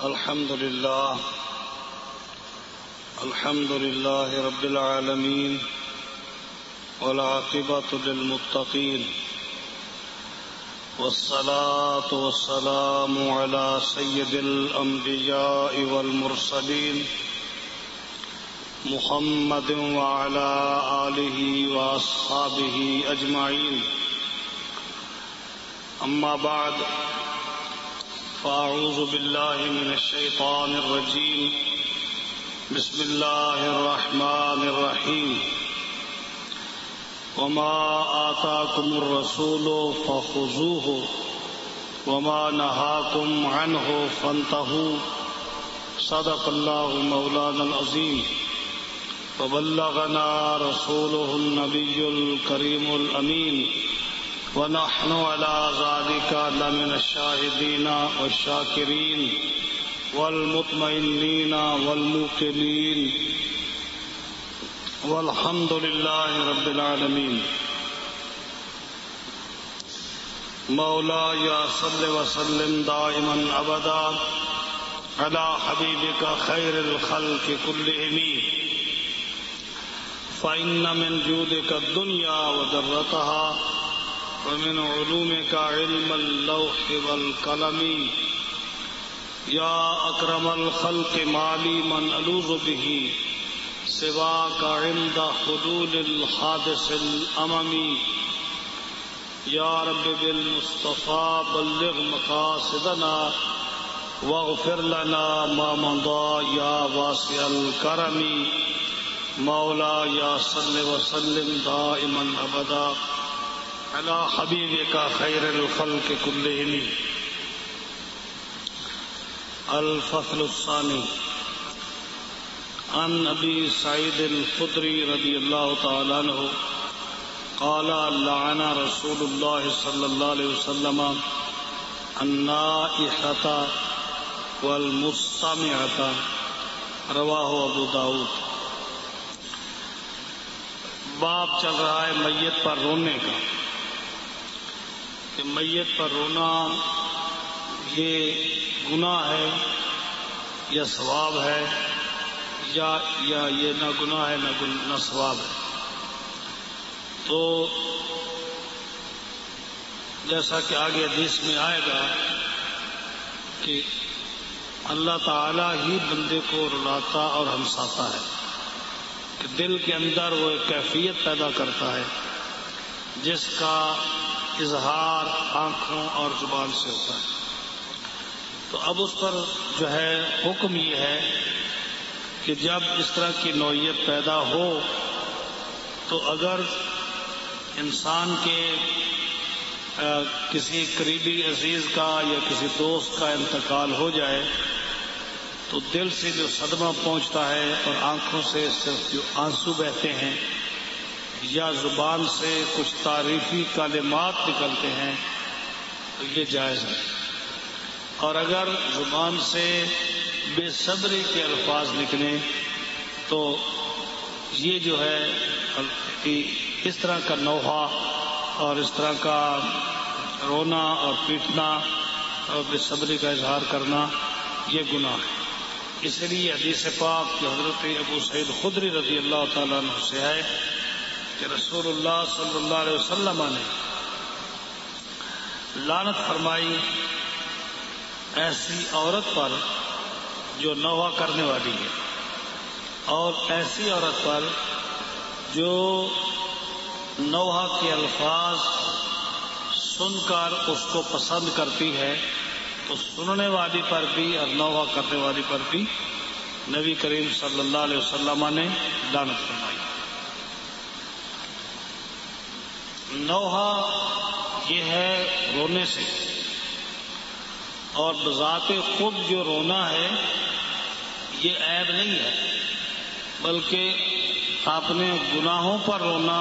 الحمد لله رب العالمين والعاقبة للمتقين والصلاة والسلام على سيد الأنبياء والمرسلين محمد وعلى آله وأصحابه أجمعين. أما بعد فأعوذ بالله من الشيطان الرجيم. بسم الله الرحمن الرحيم. وما آتاكم الرسول فخذوه وما نهاكم عنه فانتهوا. صدق الله مولانا العظيم. وبلغنا رسوله النبي الكريم الأمين ونحن على ذلك لمن الشاهدين والشاكرين والمطمئنين والموقنين والحمد لله رب العالمين. مولاي صل وسلم دائما أبدا على حبيبك خير الخلق كلهم فإن من جودك الدنيا وذرتها ومن علومك علم اللوح والقلم. يا أكرم الخلق مالي من ألوذ به سواك عند حلول الحادث الأمم. يا رب بالمصطفى بلغ مقاصدنا واغفر لنا ما مضى يا واسع الكرم. مولاي صل وسلم دائما أبدا على حبيبك خير الخلق كلهم. الفصل الثاني. عن أبي سعيد الخدري رضي الله تعالى عنه قال لعن رسول الله صلى الله عليه وسلم النائحة والمستمعة. رواه ابو داود. باب چل رہا ہے میت پر رونے کا کہ میت پر رونا یہ گناہ ہے یا ثواب ہے یا یہ نہ گناہ ہے نہ ثواب ہے. تو جیسا کہ آگے حدیث میں آئے گا کہ اللہ تعالی ہی بندے کو رلاتا اور ہنساتا ہے کہ دل کے اندر وہ ایک کیفیت پیدا کرتا ہے جس کا اظہار آنکھوں اور زبان سے ہوتا ہے. تو اب اس پر جو ہے حکم یہ ہے کہ جب اس طرح کی نوعیت پیدا ہو تو اگر انسان کے کسی قریبی عزیز کا یا کسی دوست کا انتقال ہو جائے تو دل سے جو صدمہ پہنچتا ہے اور آنکھوں سے صرف جو آنسو بہتے ہیں یا زبان سے کچھ تعریفی کلمات نکلتے ہیں تو یہ جائز ہے. اور اگر زبان سے بے صبری کے الفاظ نکلیں تو یہ جو ہے اس طرح کا نوحہ اور اس طرح کا رونا اور پیٹنا اور بے صبری کا اظہار کرنا یہ گناہ ہے. اس لیے حدیث پاک کہ حضرت ابو سعید خدری رضی اللہ تعالیٰ عنہ سے ہے کہ رسول اللہ صلی اللہ علیہ وسلم نے لعنت فرمائی ایسی عورت پر جو نوحہ کرنے والی ہے اور ایسی عورت پر جو نوحہ کے الفاظ سن کر اس کو پسند کرتی ہے. تو سننے والی پر بھی اور نوحہ کرنے والی پر بھی نبی کریم صلی اللہ علیہ وسلم نے لعنت فرمائی. نوحہ یہ ہے رونے سے اور بذات خود جو رونا ہے یہ عیب نہیں ہے بلکہ اپنے گناہوں پر رونا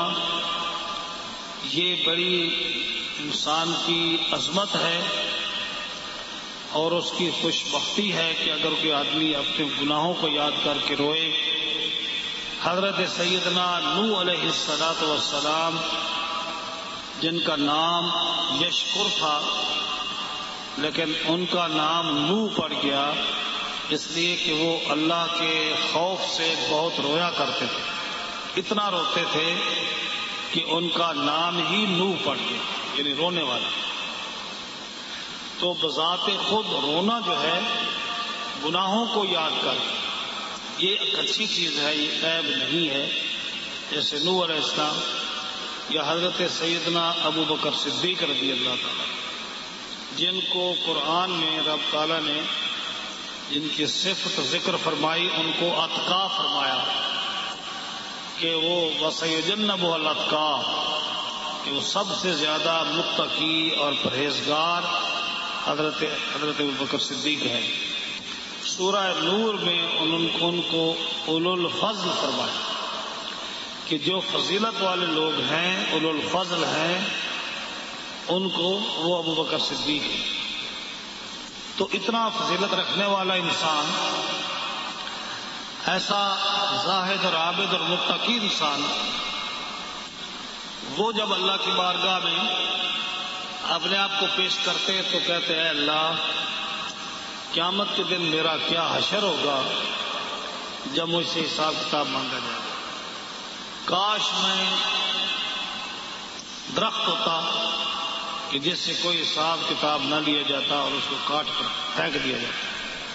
یہ بڑی انسان کی عظمت ہے اور اس کی خوش بختی ہے کہ اگر کوئی آدمی اپنے گناہوں کو یاد کر کے روئے. حضرت سیدنا نوح علیہ السلام جن کا نام یشکر تھا لیکن ان کا نام نوح پڑ گیا اس لیے کہ وہ اللہ کے خوف سے بہت رویا کرتے تھے، اتنا روتے تھے کہ ان کا نام ہی نوح پڑ گیا، یعنی رونے والا۔ تو بذات خود رونا جو ہے گناہوں کو یاد کر یہ ایک اچھی چیز ہے، یہ عیب نہیں ہے۔ جیسے نوح علیہ السلام یا حضرت سیدنا ابو بکر صدیق رضی اللہ تعالیٰ، جن کو قرآن میں رب تعالیٰ نے جن کی صفت ذکر فرمائی، ان کو اتقا فرمایا کہ وہ وَسَيُجَنَّبُهَا الْأَتْقَى، کہ وہ سب سے زیادہ متقی اور پرہیزگار حضرت ابو بکر صدیق ہے۔ سورہ نور میں ان کو اولو الفضل فرمایا کہ جو فضیلت والے لوگ ہیں، اولو الفضل ہیں، ان کو وہ ابو بکر صدیق ہے۔ تو اتنا فضیلت رکھنے والا انسان، ایسا زاہد اور عابد اور متقی انسان، وہ جب اللہ کی بارگاہ میں اپنے آپ کو پیش کرتے تو کہتے ہیں اللہ، قیامت کے دن میرا کیا حشر ہوگا جب مجھ سے حساب کتاب مانگا جائے گا۔ کاش میں درخت ہوتا کہ جس سے کوئی حساب کتاب نہ لیا جاتا اور اس کو کاٹ کر پھینک دیا جاتا،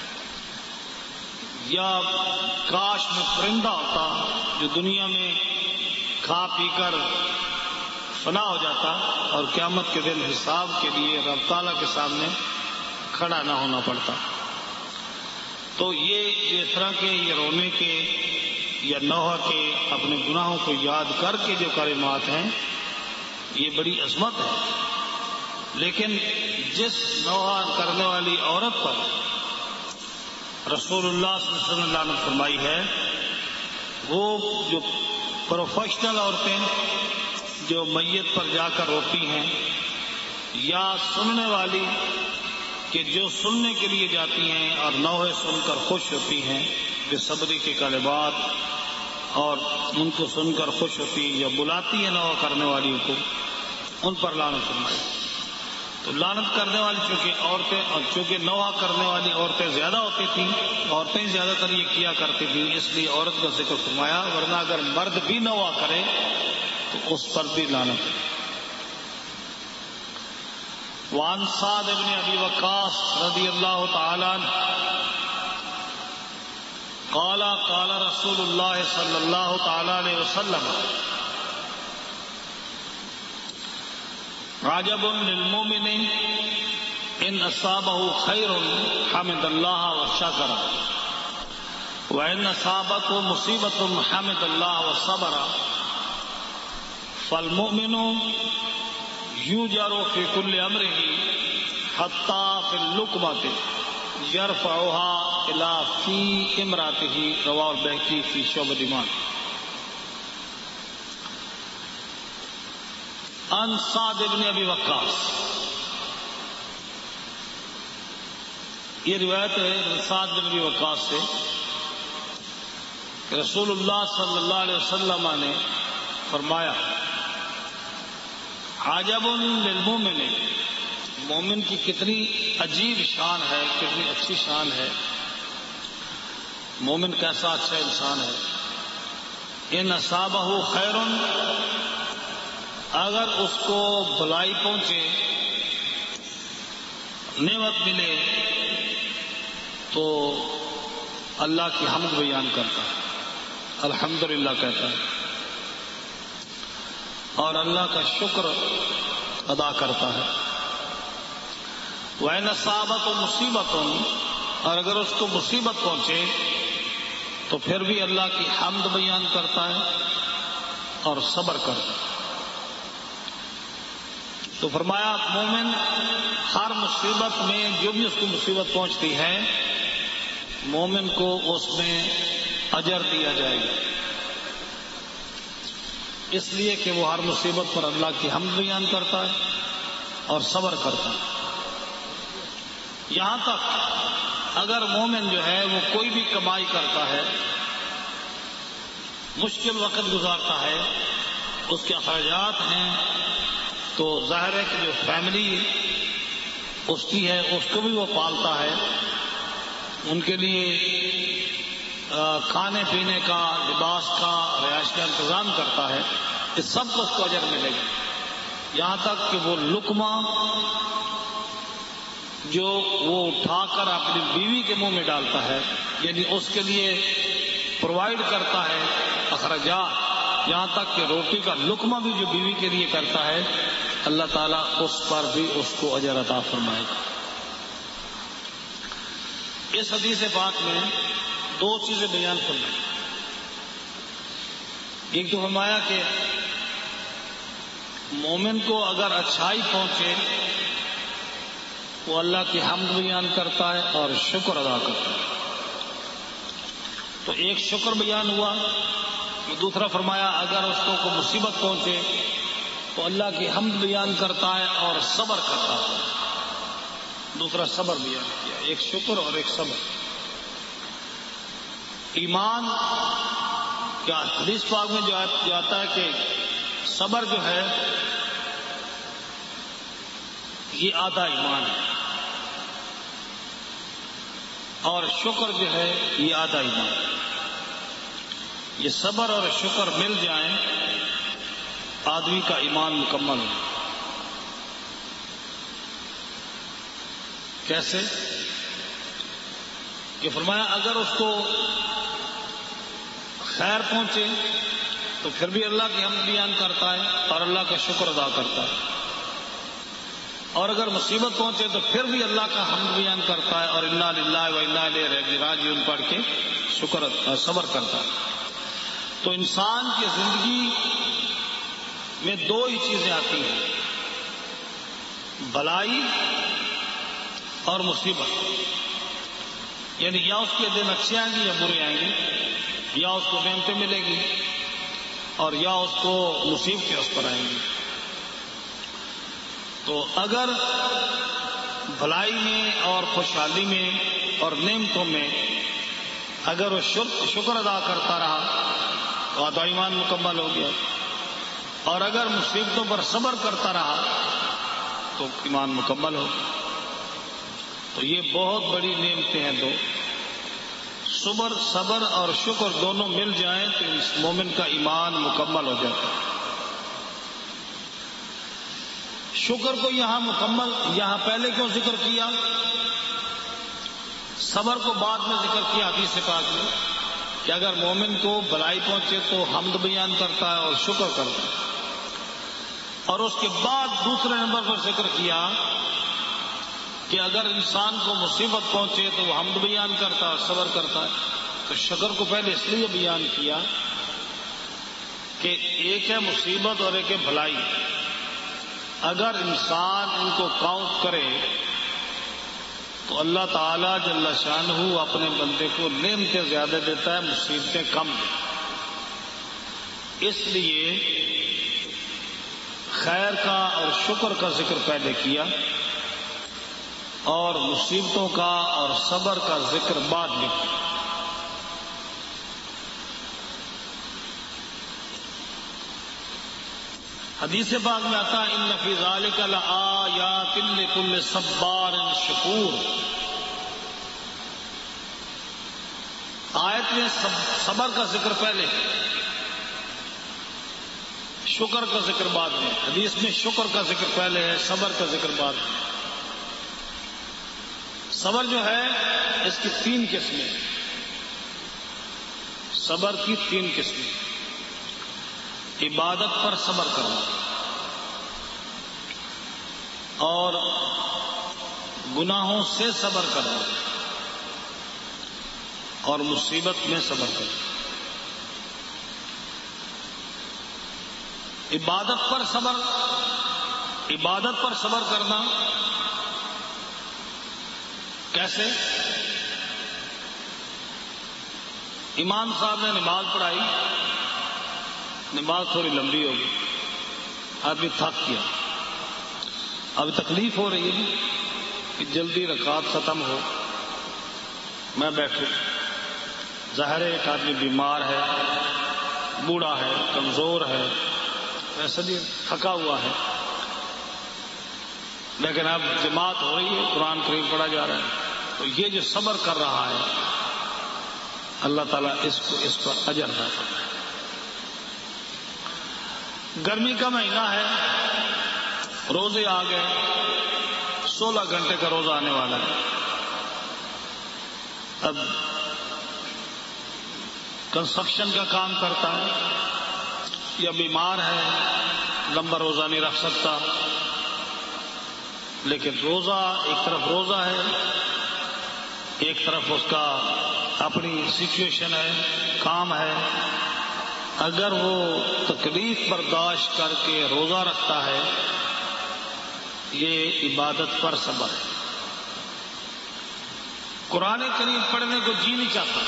یا کاش میں پرندہ ہوتا جو دنیا میں کھا پی کر فنا ہو جاتا اور قیامت کے دن حساب کے لیے رب تعالیٰ کے سامنے کھڑا نہ ہونا پڑتا۔ تو یہ اس طرح کے یہ رونے کے یا نوح کے اپنے گناہوں کو یاد کر کے جو کلمات ہیں، یہ بڑی عظمت ہے۔ لیکن جس نوح کرنے والی عورت پر رسول اللہ صلی اللہ علیہ وسلم نے لعنت فرمائی ہے، وہ جو پروفیشنل عورتیں جو میت پر جا کر روتی ہیں، یا سننے والی کہ جو سننے کے لیے جاتی ہیں اور نوحے سن کر خوش ہوتی ہیں، بے صبری کے کلمات اور ان کو سن کر خوش ہوتی ہیں، یا بلاتی ہیں نوح کرنے والی کو، ان پر لعنت فرمائی۔ تو لعنت کرنے والی چونکہ عورتیں، اور چونکہ نوح کرنے والی عورتیں زیادہ ہوتی تھیں، عورتیں زیادہ تر یہ کیا کرتی تھیں، اس لیے عورت کا ذکر فرمایا، ورنہ اگر مرد بھی نوح کرے تو اس پر بھی لعنت ہے۔ وعن سعد بن ابی وقاص رضی اللہ تعالی عنہ قال قال رسول اللہ صلی اللہ تعالی علیہ وسلم عجب للمؤمن ان اصابه خیر حمد اللہ وشکر وان اصابته مصیبت حمد اللہ وصبر فالمؤمن یوجر فی کل امرہ حتی فی اللقمۃ یرفعها الی فی امرأتہ، رواه البیہقی فی شعب الایمان۔ عن سعد بن ابی وقاص، یہ روایت ہے سعد بن ابی وقاص سے کہ رسول اللہ صلی اللہ علیہ وسلم نے فرمایا، عجب للمؤمن، مومن کی کتنی عجیب شان ہے، کتنی اچھی شان ہے، مومن کیسا اچھا انسان ہے۔ ان اصابہ خیر، اگر اس کو بھلائی پہنچے، نعمت ملے، تو اللہ کی حمد بیان کرتا ہے، الحمدللہ کہتا ہے، اور اللہ کا شکر ادا کرتا ہے۔ وَإِنْ أَصَابَتْهُ مُصِیبَةٌ، اور اگر اس کو مصیبت پہنچے تو پھر بھی اللہ کی حمد بیان کرتا ہے اور صبر کرتا ہے۔ تو فرمایا مومن ہر مصیبت میں جو بھی اس کو مصیبت پہنچتی ہے، مومن کو اس میں اجر دیا جائے گا، اس لیے کہ وہ ہر مصیبت پر اللہ کی حمد بیان کرتا ہے اور صبر کرتا ہے۔ یہاں تک اگر مومن جو ہے وہ کوئی بھی کمائی کرتا ہے، مشکل وقت گزارتا ہے، اس کے اخراجات ہیں، تو ظاہر ہے کہ جو فیملی اس کی ہے اس کو بھی وہ پالتا ہے، ان کے لیے کھانے پینے کا، لباس کا، رہائش کا انتظام کرتا ہے، اس سب کو اس کو اجر ملے گا، یہاں تک کہ وہ لقمہ جو وہ اٹھا کر اپنی بیوی کے منہ میں ڈالتا ہے، یعنی اس کے لیے پرووائڈ کرتا ہے اخراجات، یہاں تک کہ روٹی کا لقمہ بھی جو بیوی کے لیے کرتا ہے، اللہ تعالیٰ اس پر بھی اس کو اجر عطا فرمائے گا۔ اس حدیث پاک میں دو چیزیں بیان فرمائی۔ ایک تو فرمایا کہ مومن کو اگر اچھائی پہنچے وہ اللہ کی حمد بیان کرتا ہے اور شکر ادا کرتا ہے، تو ایک شکر بیان ہوا۔ دوسرا فرمایا اگر اس کو کوئی مصیبت پہنچے تو اللہ کی حمد بیان کرتا ہے اور صبر کرتا ہے، دوسرا صبر بیان کیا، ایک شکر اور ایک صبر۔ ایمان کیا حدیث پاک میں جو آتا ہے کہ صبر جو ہے یہ آدھا ایمان ہے اور شکر جو ہے یہ آدھا ایمان ہے۔ یہ صبر اور شکر مل جائیں آدمی کا ایمان مکمل ہو۔ کیسے؟ کہ فرمایا اگر اس کو خیر پہنچے تو پھر بھی اللہ کی حمد بیان کرتا ہے اور اللہ کا شکر ادا کرتا ہے، اور اگر مصیبت پہنچے تو پھر بھی اللہ کا حمد بیان کرتا ہے اور انا للہ و انا الیہ راجعون پڑھ کے صبر کرتا ہے۔ تو انسان کی زندگی میں دو ہی چیزیں آتی ہیں، بھلائی اور مصیبت، یعنی یا اس کے دن اچھے آئیں گے یا برے آئیں گے، یا اس کو نعمتیں ملے گی اور یا اس کو مصیبتیں اس پر آئیں گی۔ تو اگر بھلائی میں اور خوشحالی میں اور نعمتوں میں اگر وہ شکر ادا کرتا رہا تو آدھا ایمان مکمل ہو گیا، اور اگر مصیبتوں پر صبر کرتا رہا تو ایمان مکمل ہو گیا۔ تو یہ بہت بڑی نعمتیں ہیں دو، صبر اور شکر دونوں مل جائیں تو اس مومن کا ایمان مکمل ہو جاتا ہے۔ شکر کو یہاں پہلے کیوں ذکر کیا، صبر کو بعد میں ذکر کیا حدیث پاک میں، کہ اگر مومن کو بھلائی پہنچے تو حمد بیان کرتا ہے اور شکر کرتا ہے، اور اس کے بعد دوسرے نمبر پر ذکر کیا کہ اگر انسان کو مصیبت پہنچے تو وہ حمد بیان کرتا ہے اور صبر کرتا ہے۔ تو شکر کو پہلے اس لیے بیان کیا کہ ایک ہے مصیبت اور ایک ہے بھلائی، اگر انسان ان کو کاؤنٹ کرے تو اللہ تعالی جل شانہ اپنے بندے کو نعمتیں زیادہ دیتا ہے، مصیبتیں کم دیتا ہے۔ اس لیے خیر کا اور شکر کا ذکر پہلے کیا اور مصیبتوں کا اور صبر کا ذکر بعد میں کیا۔ حدیث پاک میں آتا ہے ان فی ذلک لآیات لکل صبار شکور۔ آیت میں صبر کا ذکر پہلے، شکر کا ذکر بعد میں۔ حدیث میں شکر کا ذکر پہلے ہے، صبر کا ذکر بعد میں۔ صبر جو ہے اس کی تین قسمیں، صبر کی تین قسمیں: عبادت پر صبر کرنا، اور گناہوں سے صبر کرنا، اور مصیبت میں صبر کرنا۔ عبادت پر صبر کرنا کیسے؟ امام صاحب نے نماز پڑھائی، نماز تھوڑی لمبی ہوگی، آدمی تھک گیا، اب تکلیف ہو رہی ہے کہ جلدی رکعت ختم ہو، میں بیٹھوں۔ ظاہر ہے ایک آدمی بیمار ہے، بوڑھا ہے، کمزور ہے، ویسے بھی تھکا ہوا ہے، لیکن اب جماعت ہو رہی ہے، قرآن کریم پڑھا جا رہا ہے، تو یہ جو صبر کر رہا ہے اللہ تعالیٰ اس پر اجر عطا فرمائے. گرمی کا مہینہ ہے، روزے آ گئے، 16 گھنٹے کا روزہ آنے والا ہے. اب کنسٹرکشن کا کام کرتا ہے یا بیمار ہے، لمبا روزہ نہیں رکھ سکتا، لیکن روزہ ایک طرف روزہ ہے، ایک طرف اس کا اپنی سچویشن ہے، کام ہے. اگر وہ تکلیف برداشت کر کے روزہ رکھتا ہے یہ عبادت پر صبر ہے. قرآن کریم پڑھنے کو جی نہیں چاہتا،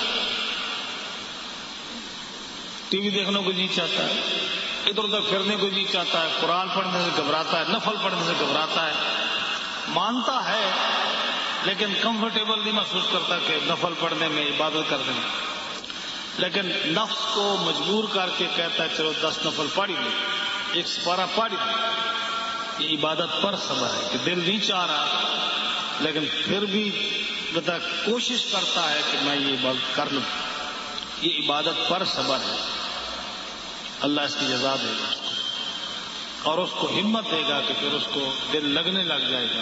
ٹی وی دیکھنے کو جی چاہتا ہے، ادھر ادھر پھرنے کو جی چاہتا ہے، قرآن پڑھنے سے گھبراتا ہے، نفل پڑھنے سے گھبراتا ہے. مانتا ہے لیکن کمفرٹیبل نہیں محسوس کرتا کہ نفل پڑھنے میں، عبادت کرنے میں. لیکن نفس کو مجبور کر کے کہتا ہے چلو 10 نفل پڑھ لیں، 1 سپارہ پڑھ لیں. یہ عبادت پر صبر ہے کہ دل نہیں چاہ رہا لیکن پھر بھی کوشش کرتا ہے کہ میں یہ عبادت کر لوں. یہ عبادت پر صبر ہے. اللہ اس کی جزا دے گا اور اس کو ہمت دے گا کہ پھر اس کو دل لگنے لگ جائے گا.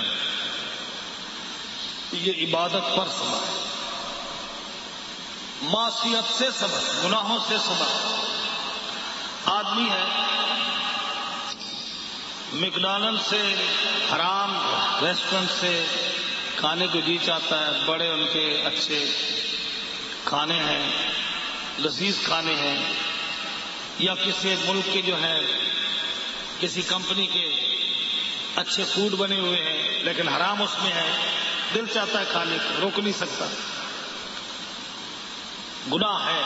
یہ عبادت پر صبر ہے. معصیت سے صبر، گناہوں سے صبر. آدمی ہے میکڈونلڈ سے، حرام ریسٹورنٹ سے کھانے کو جی چاہتا ہے، بڑے ان کے اچھے کھانے ہیں، لذیذ کھانے ہیں، یا کسی ملک کے جو ہے کسی کمپنی کے اچھے فوڈ بنے ہوئے ہیں لیکن حرام اس میں ہے، دل چاہتا ہے کھانے کو، روک نہیں سکتا. گناہ ہے،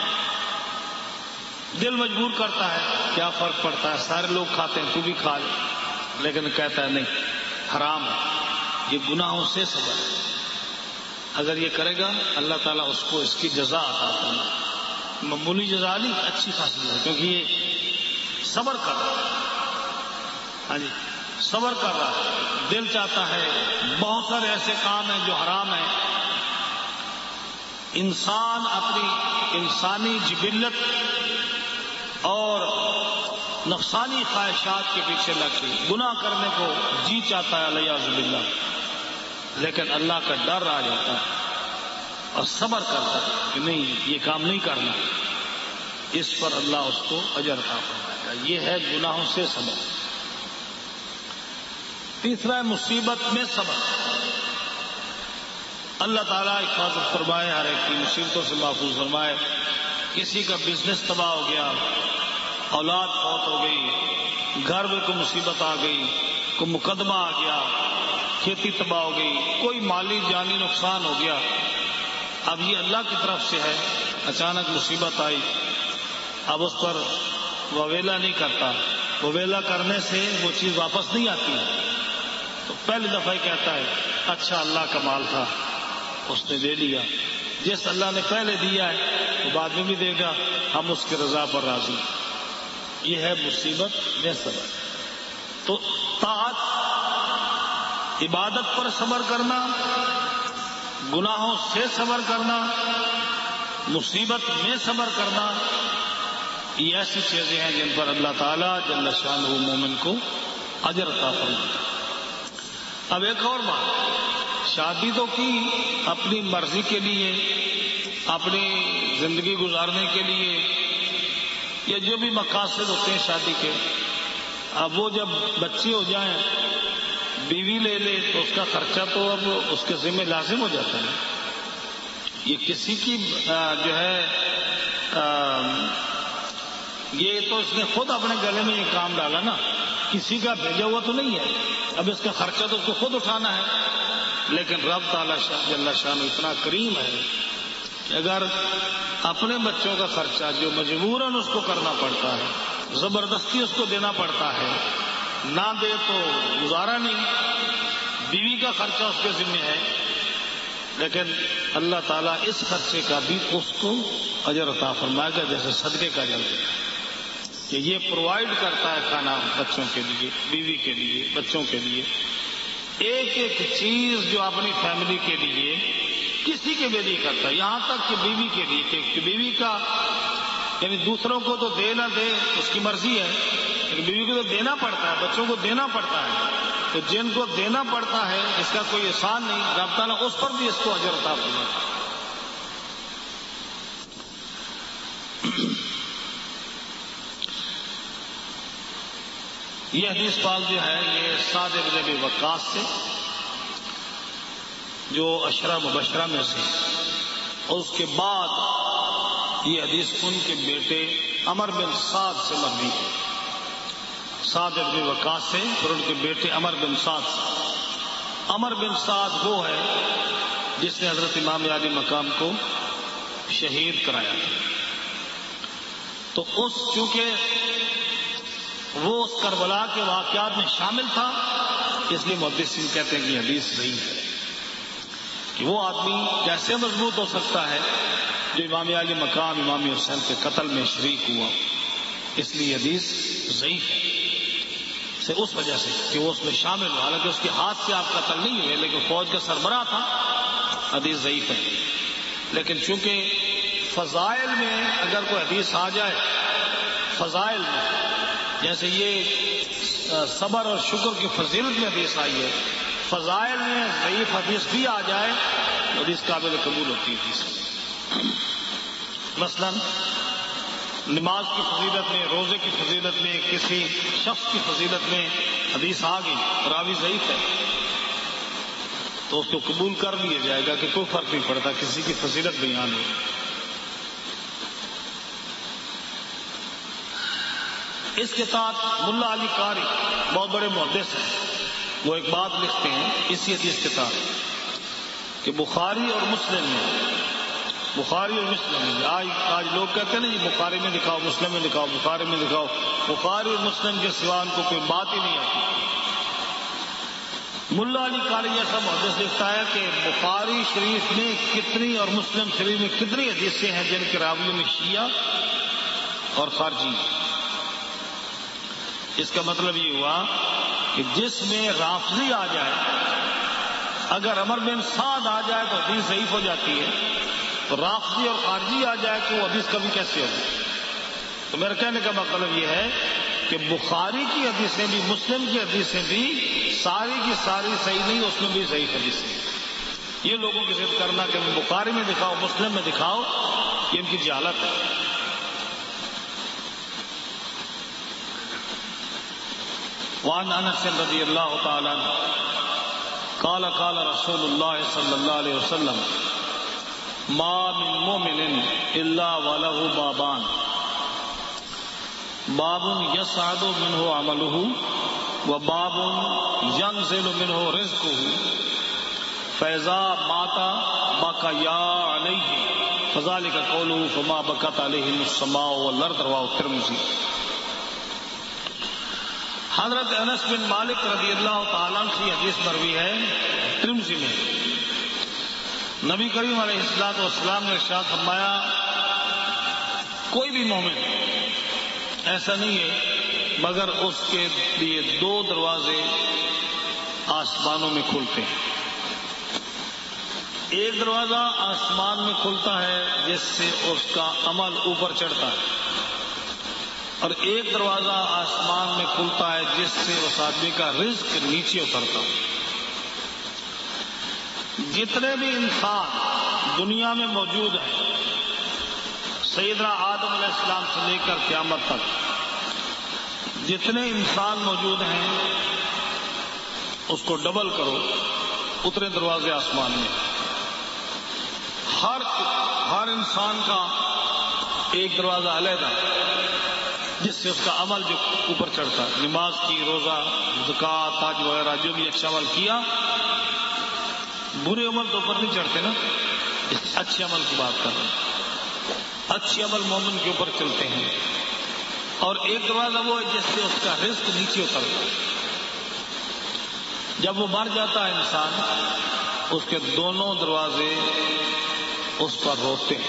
دل مجبور کرتا ہے، کیا فرق پڑتا ہے، سارے لوگ کھاتے ہیں تو بھی کھا لے، لیکن کہتا ہے نہیں حرام ہے. یہ گناہوں سے صبر ہے. اگر یہ کرے گا اللہ تعالیٰ اس کو اس کی جزا عطا فرمائے. معمولی جزا نہیں، اچھی خاصی ہے، کیونکہ یہ صبر کر رہا ہے. ہاں جی، صبر کر رہا ہے. دل چاہتا ہے، بہت سارے ایسے کام ہیں جو حرام ہیں. انسان اپنی انسانی جبلت اور نفسانی خواہشات کے پیچھے لگ کے گناہ کرنے کو جی چاہتا ہے الیاذ باللہ، لیکن اللہ کا ڈر آ جاتا ہے اور صبر کرتا ہے کہ نہیں یہ کام نہیں کرنا. اس پر اللہ اس کو اجر عطا فرمائے گا. یہ ہے گناہوں سے صبر. تیسرا ہے مصیبت میں صبر. اللہ تعالیٰ حفاظت فرمائے، ہر ایک کی مصیبتوں سے محفوظ فرمائے. کسی کا بزنس تباہ ہو گیا، اولاد فوت ہو گئی، گھر میں کوئی مصیبت آ گئی، کوئی مقدمہ آ گیا، کھیتی تباہ ہو گئی، کوئی مالی جانی نقصان ہو گیا. اب یہ اللہ کی طرف سے ہے، اچانک مصیبت آئی. اب اس پر وویلا نہیں کرتا، وویلا کرنے سے وہ چیز واپس نہیں آتی. تو پہلی دفعہ ہی کہتا ہے اچھا اللہ کا مال تھا اس نے دے لیا. جس اللہ نے پہلے دیا ہے وہ بعد میں بھی دے گا، ہم اس کی رضا پر راضی. یہ ہے مصیبت میں صبر. تو طاعت، عبادت پر صبر کرنا، گناہوں سے صبر کرنا، مصیبت میں صبر کرنا، یہ ایسی چیزیں ہیں جن پر اللہ تعالیٰ جل شانہ مومن کو اجر عطا فرماتا. اب ایک اور بات، شادی تو کی اپنی مرضی کے لیے، اپنی زندگی گزارنے کے لیے، یا جو بھی مقاصد ہوتے ہیں شادی کے. اب وہ جب بچے ہو جائیں، بیوی لے لے تو اس کا خرچہ تو اب اس کے ذمہ لازم ہو جاتا ہے. یہ کسی کی جو ہے یہ تو اس نے خود اپنے گلے میں یہ کام ڈالا نا، کسی کا بھیجا ہوا تو نہیں ہے. اب اس کا خرچہ تو اس کو خود اٹھانا ہے. لیکن رب تعالیٰ جل شانہ اتنا کریم ہے کہ اگر اپنے بچوں کا خرچہ جو مجبوراً اس کو کرنا پڑتا ہے، زبردستی اس کو دینا پڑتا ہے، نہ دے تو گزارا نہیں، بیوی کا خرچہ اس کے ذمہ ہے، لیکن اللہ تعالیٰ اس خرچے کا بھی اس کو اجر عطا فرمائے گا جیسے صدقے کا اجر ہے کہ یہ پرووائڈ کرتا ہے کھانا بچوں کے لیے، بیوی کے لیے، بچوں کے لیے. ایک ایک چیز جو اپنی فیملی کے لیے کسی کے بھی نہیں کرتا، یہاں تک کہ بیوی کے لیے، کہ بیوی کا یعنی دوسروں کو تو دے نہ دے اس کی مرضی ہے، لیکن بیوی کو تو دینا پڑتا ہے، بچوں کو دینا پڑتا ہے، تو جن کو دینا پڑتا ہے اس کا کوئی احسان نہیں، رب تعالیٰ اس پر بھی اس کو اجر عطا فرماتا ہے۔ یہ حدیث پاک جو ہے یہ سعد بن ابی وقاص سے، جو عشرہ مبشرہ میں سے، اور اس کے بعد یہ حدیث ان کے بیٹے عمر بن سعد سے مروی ہے، سعد بن وقاص سے اور ان کے بیٹے عمر بن سعد سے۔ عمر بن سعد وہ ہے جس نے حضرت امام علی مقام کو شہید کرایا تھا، تو چونکہ وہ اس کربلا کے واقعات میں شامل تھا، اس لیے محدثین کہتے ہیں کہ حدیث صحیح ہے، کہ وہ آدمی کیسے مضبوط ہو سکتا ہے جو امام علی مقام امام حسین کے قتل میں شریک ہوا، اس لیے حدیث ضعیف ہے سے اس وجہ سے کہ وہ اس میں شامل ہوا، حالانکہ اس کے ہاتھ سے آپ قتل نہیں ہوئے لیکن فوج کا سربراہ تھا، حدیث ضعیف ہے۔ لیکن چونکہ فضائل میں اگر کوئی حدیث آ جائے، فضائل میں جیسے یہ صبر اور شکر کی فضیلت میں حدیث آئی ہے، فضائل میں ضعیف حدیث بھی آ جائے تو حدیث قابل قبول ہوتی ہے حدیث۔ مثلا نماز کی فضیلت میں، روزے کی فضیلت میں، کسی شخص کی فضیلت میں حدیث آ گئی، راوی ضعیف ہے تو اس کو قبول کر لیا جائے گا کہ کوئی فرق نہیں پڑتا، کسی کی فضیلت بیان ہو۔ اس کے ساتھ ملا علی قاری بہت بڑے محدث ہیں، وہ ایک بات لکھتے ہیں اسی حدیث کے ساتھ کہ بخاری اور مسلم میں، بخاری اور مسلم میں، آج لوگ کہتے ہیں نا جی بخاری میں دکھاؤ، مسلم میں دکھاؤ، بخاری میں دکھاؤ، بخاری اور مسلم کے سوا ان کو کوئی بات ہی نہیں آتی۔ ملا علی قاری ایسا محدث لکھتا ہے کہ بخاری شریف میں کتنی اور مسلم شریف میں کتنی حدیثیں ہیں جن کے راویوں میں شیعہ اور خارجی۔ اس کا مطلب یہ ہوا کہ جس میں رافضی آ جائے، اگر عمر بن سعد آ جائے تو حدیث ضعیف ہو جاتی ہے، تو رافضی اور خارجی آ جائے تو وہ حدیث کبھی کیسے ہوگی؟ تو میرا کہنے کا مطلب یہ ہے کہ بخاری کی حدیثیں بھی، مسلم کی حدیثیں بھی ساری کی ساری صحیح نہیں، اس میں بھی ضعیف حدیثیں۔ یہ لوگوں کی ضد کرنا کہ بخاری میں دکھاؤ، مسلم میں دکھاؤ، یہ ان کی جہالت ہے۔ وعن انس رضی اللہ تعالی عنہ قال قال رسول اللہ صلی اللہ علیہ وسلم ما من مومن الا وله بابان باب يصعد منه عمله وباب ينزل منه رزقه فاذا مات بقيا عليه فذلك قوله فما بكت عليهم السماء والارض رواه الترمذی۔ حضرت انس بن مالک رضی اللہ تعالیٰ عنہ کی حدیث مروی ہے ترمذی میں، نبی کریم علیہ الصلوۃ والسلام نے ارشاد فرمایا کوئی بھی مومن ایسا نہیں ہے مگر اس کے لیے دو دروازے آسمانوں میں کھلتے ہیں۔ ایک دروازہ آسمان میں کھلتا ہے جس سے اس کا عمل اوپر چڑھتا ہے، اور ایک دروازہ آسمان میں کھلتا ہے جس سے اس آدمی کا رزق نیچے اترتا ہے۔ جتنے بھی انسان دنیا میں موجود ہیں، سیدنا آدم علیہ السلام سے لے کر قیامت تک جتنے انسان موجود ہیں اس کو ڈبل کرو، اتنے دروازے آسمان میں۔ ہر انسان کا ایک دروازہ علیحدہ جس سے اس کا عمل جو اوپر چڑھتا ہے، نماز کی، روزہ، زکوٰۃ، حج وغیرہ جو بھی اچھا عمل کیا، برے عمل تو اوپر نہیں چڑھتے نا، اس اچھے عمل کی بات کر رہے ہیں۔ اچھے عمل مومن کے اوپر چلتے ہیں، اور ایک دروازہ وہ ہے جس سے اس کا رزق نیچے اترتا ہے۔ جب وہ مر جاتا ہے انسان، اس کے دونوں دروازے اس پر روتے ہیں۔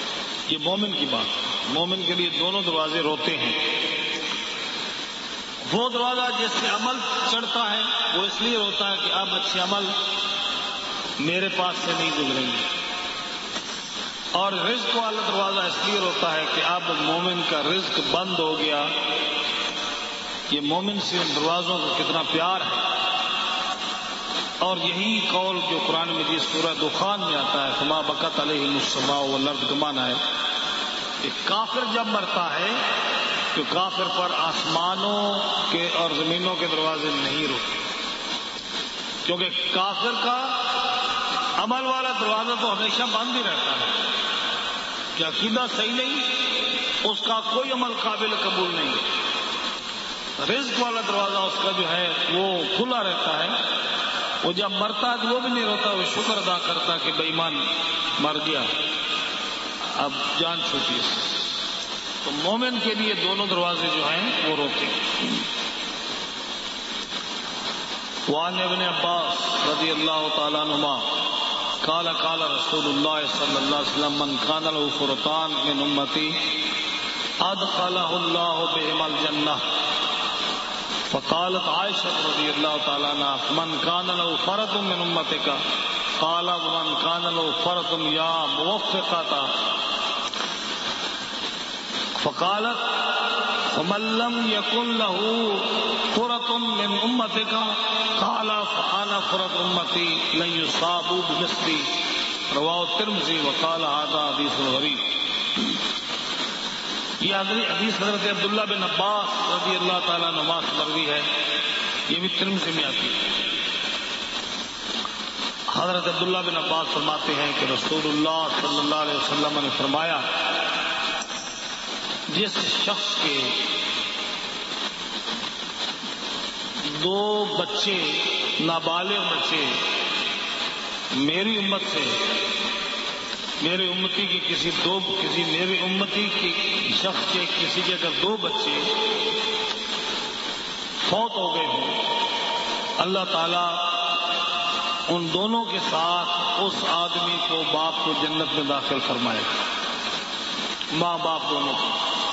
یہ مومن کی بات ہے، مومن کے لیے دونوں دروازے روتے ہیں۔ وہ دروازہ جس سے عمل چڑھتا ہے وہ اس لیے روتا ہے کہ اب اچھے عمل میرے پاس سے نہیں گزریں گے، اور رزق والا دروازہ اس لیے روتا ہے کہ اب مومن کا رزق بند ہو گیا۔ یہ مومن سے ان دروازوں کو کتنا پیار ہے، اور یہی قول جو قرآن مجید سورہ دخان میں آتا ہے فما بکت علیہم السماء والارض کا معنی ہے کہ کافر جب مرتا ہے تو کافر پر آسمانوں کے اور زمینوں کے دروازے نہیں روکتے، کیونکہ کافر کا عمل والا دروازہ تو ہمیشہ بند ہی رہتا ہے کہ عقیدہ صحیح نہیں، اس کا کوئی عمل قابل قبول نہیں۔ رزق والا دروازہ اس کا جو ہے وہ کھلا رہتا ہے، وہ جب مرتا ہے تو وہ بھی نہیں روتا، وہ شکر ادا کرتا کہ بے ایمان مر گیا اب جان چھوٹی ہے۔ تو مومن کے لیے دونوں دروازے جو ہیں وہ روتے ہیں۔ وعن ابن عباس رضی اللہ تعالیٰ عنہما قال قال رسول اللہ صلی اللہ علیہ وسلم من کان له فرطان من امتی ادخلہ اللہ بہم الجنہ، فقالت عائشہ رضی اللہ تعالیٰ عنہ من کان له فرط من امتک قال ومن کان له فرط یا موفقتا، فقالت فمن لم يكن له فرط من امتك قال فانا فرط امتي لن يصابوا بمثلي، رواه الترمذي وقال هذا حديث غريب۔ یہ حدیث حضرت عبداللہ بن عباس رضی اللہ تعالیٰ عنہ سے مروی ہے، یہ بھی ترمذی میں آتی ہے۔ حضرت عبداللہ بن عباس فرماتے ہیں کہ رسول اللہ صلی اللہ علیہ وسلم نے فرمایا جس شخص کے دو بچے نابالغ بچے میری امت سے، میری امتی کی کسی میری امتی کی شخص کے کسی کے اگر دو بچے فوت ہو گئے ہوں، اللہ تعالیٰ ان دونوں کے ساتھ اس آدمی کو باپ کو جنت میں داخل فرمائے گا، ماں باپ دونوں کو۔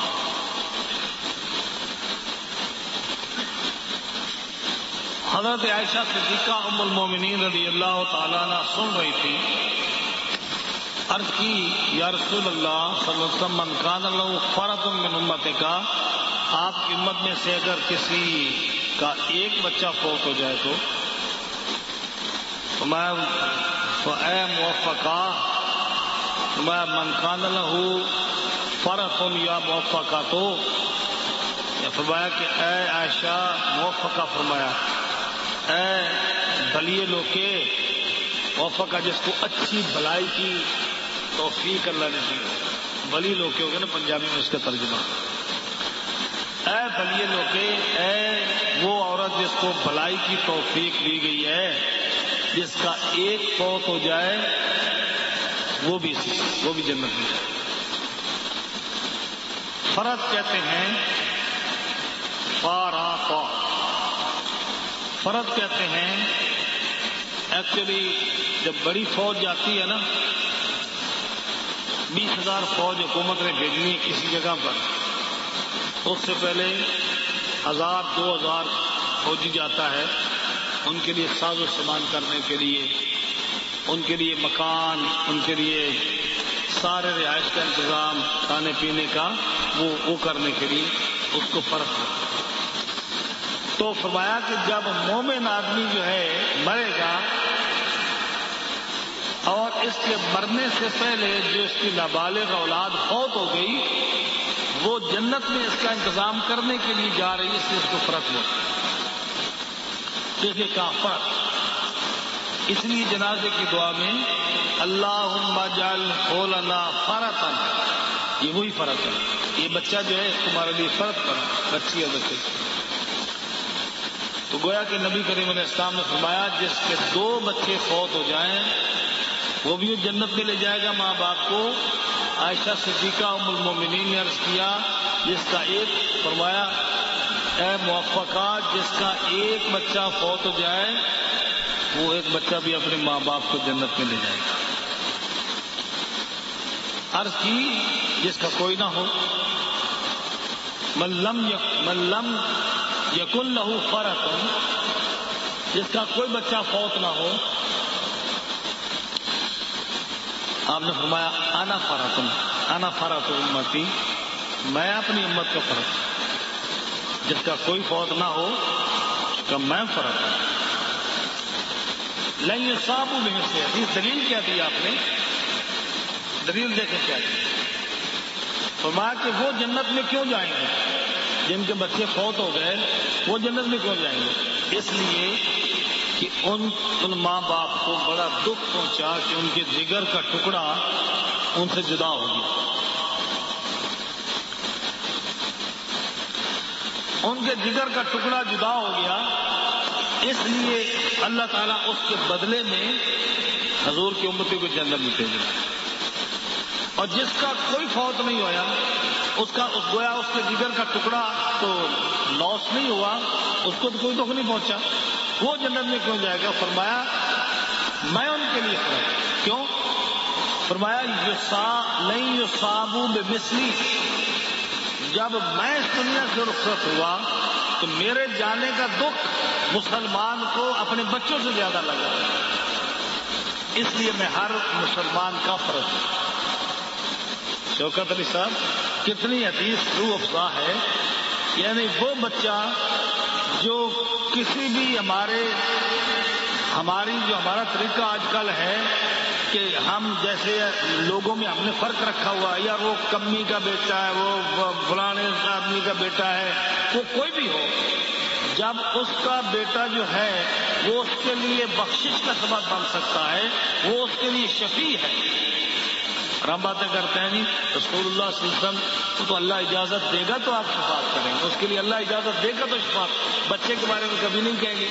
حضرت عائشہ صدیقہ ام المومنین رضی اللہ تعالیٰ عنہ سن رہی تھی، عرض کی یا رسول اللہ صلی اللہ علیہ وسلم من کان له فرط من امتک، آپ کی امت میں سے اگر کسی کا ایک بچہ فوت ہو جائے تو میں اے موفقہ، میں من کان له فرط یا موفقہ، تو فرمایا کہ اے عائشہ موفقہ، فرمایا اے بھلیے لوکے، موفقہ جس کو اچھی بھلائی کی توفیق اللہ نے دی، بھلی لوکے ہو گئے نا پنجابی میں اس کا ترجمہ، اے بھلیے لوکے، اے وہ عورت جس کو بھلائی کی توفیق دی گئی ہے، جس کا ایک فوت ہو جائے وہ بھی جنت میں جائے۔ فرد کہتے ہیں فاراقہ، فرد کہتے ہیں ایکچولی جب بڑی فوج جاتی ہے نا، 20,000 فوج حکومت نے بھیجنی ہے کسی جگہ پر، تو اس سے پہلے 1,000-2,000 فوجی جاتا ہے ان کے لیے ساز و سامان کرنے کے لیے، ان کے لیے مکان، ان کے لیے سارے رہائش کا انتظام، کھانے پینے کا وہ کرنے کے لیے اس کو فرق ہے۔ تو فرمایا کہ جب مومن آدمی جو ہے مرے گا اور اس کے مرنے سے پہلے جو اس کی نابالغ اولاد فوت ہو گئی، وہ جنت میں اس کا انتظام کرنے کے لیے جا رہی ہے، اس لیے اس کو فرق ہوا۔ دیکھیے کیا فرق، اس لیے جنازے کی دعا میں اللہم اجعل لنا فرطا، یہ وہی فرق ہے، یہ بچہ جو ہے تمہارے لیے فرق پر بچی ہے بچے۔ تو گویا کہ نبی کریم علیہ السلام نے فرمایا جس کے دو بچے فوت ہو جائیں وہ بھی جنت میں لے جائے گا ماں باپ کو۔ عائشہ صدیقہ ام المومنین نے عرض کیا جس کا ایک، فرمایا اے موفقہ جس کا ایک بچہ فوت ہو جائے وہ ایک بچہ بھی اپنے ماں باپ کو جنت میں لے جائے گا۔ عرض کی جس کا کوئی نہ ہو، من لم یکن لہو فرط، جس کا کوئی بچہ فوت نہ ہو، آپ نے فرمایا انا فرط، انا فرط امتی، میں اپنی امت کا فرط، جس کا کوئی فوت نہ ہو اس کا میں فرط ہوں۔ لن یصابوا بمثلہ، حدیث دلیل کیا دی آپ نے؟ دلیل دیکھیں کیا دی؟ فرمایا کہ وہ جنت میں کیوں جائیں گے جن کے بچے فوت ہو گئے، وہ جنت میں کیوں جائیں گے؟ اس لیے کہ ان ماں باپ کو بڑا دکھ پہنچا کہ ان کے جگر کا ٹکڑا ان سے جدا ہو گیا، ان کے جگر کا ٹکڑا جدا ہو گیا، اس لیے اللہ تعالیٰ اس کے بدلے میں حضور کی امتی کو جنت میں بھیجا۔ اور جس کا کوئی فوت نہیں ہوا، گویا اس کے جگر کا ٹکڑا تو لاس نہیں ہوا، اس کو تو کوئی دکھ نہیں پہنچا، وہ جنت میں کیوں جائے گا؟ فرمایا میں ان کے لیے فرق، کیوں؟ فرمایا لن یصابوا بمثلی، جب میں اس دنیا سے رخصت ہوا تو میرے جانے کا دکھ مسلمان کو اپنے بچوں سے زیادہ لگا، اس لیے میں ہر مسلمان کا فرض ہوں۔ شوکت علی صاحب کتنی حدیث روح افزا ہے، یعنی وہ بچہ جو کسی بھی ہمارا طریقہ آج کل ہے کہ ہم جیسے لوگوں میں ہم نے فرق رکھا ہوا، یا وہ کمی کا بیٹا ہے، وہ فلانے آدمی کا بیٹا ہے، وہ کوئی بھی ہو، جب اس کا بیٹا جو ہے وہ اس کے لیے بخشش کا سبب بن سکتا ہے، وہ اس کے لیے شفیع ہے۔ اور ہم باتیں کرتے ہیں جی رسول اللہ صلی اللہ علیہ وسلم تو اللہ اجازت دے گا تو آپ شفاعت کریں گے، اس کے لیے اللہ اجازت دے گا تو شفاعت، بچے کے بارے میں کبھی نہیں کہیں گے۔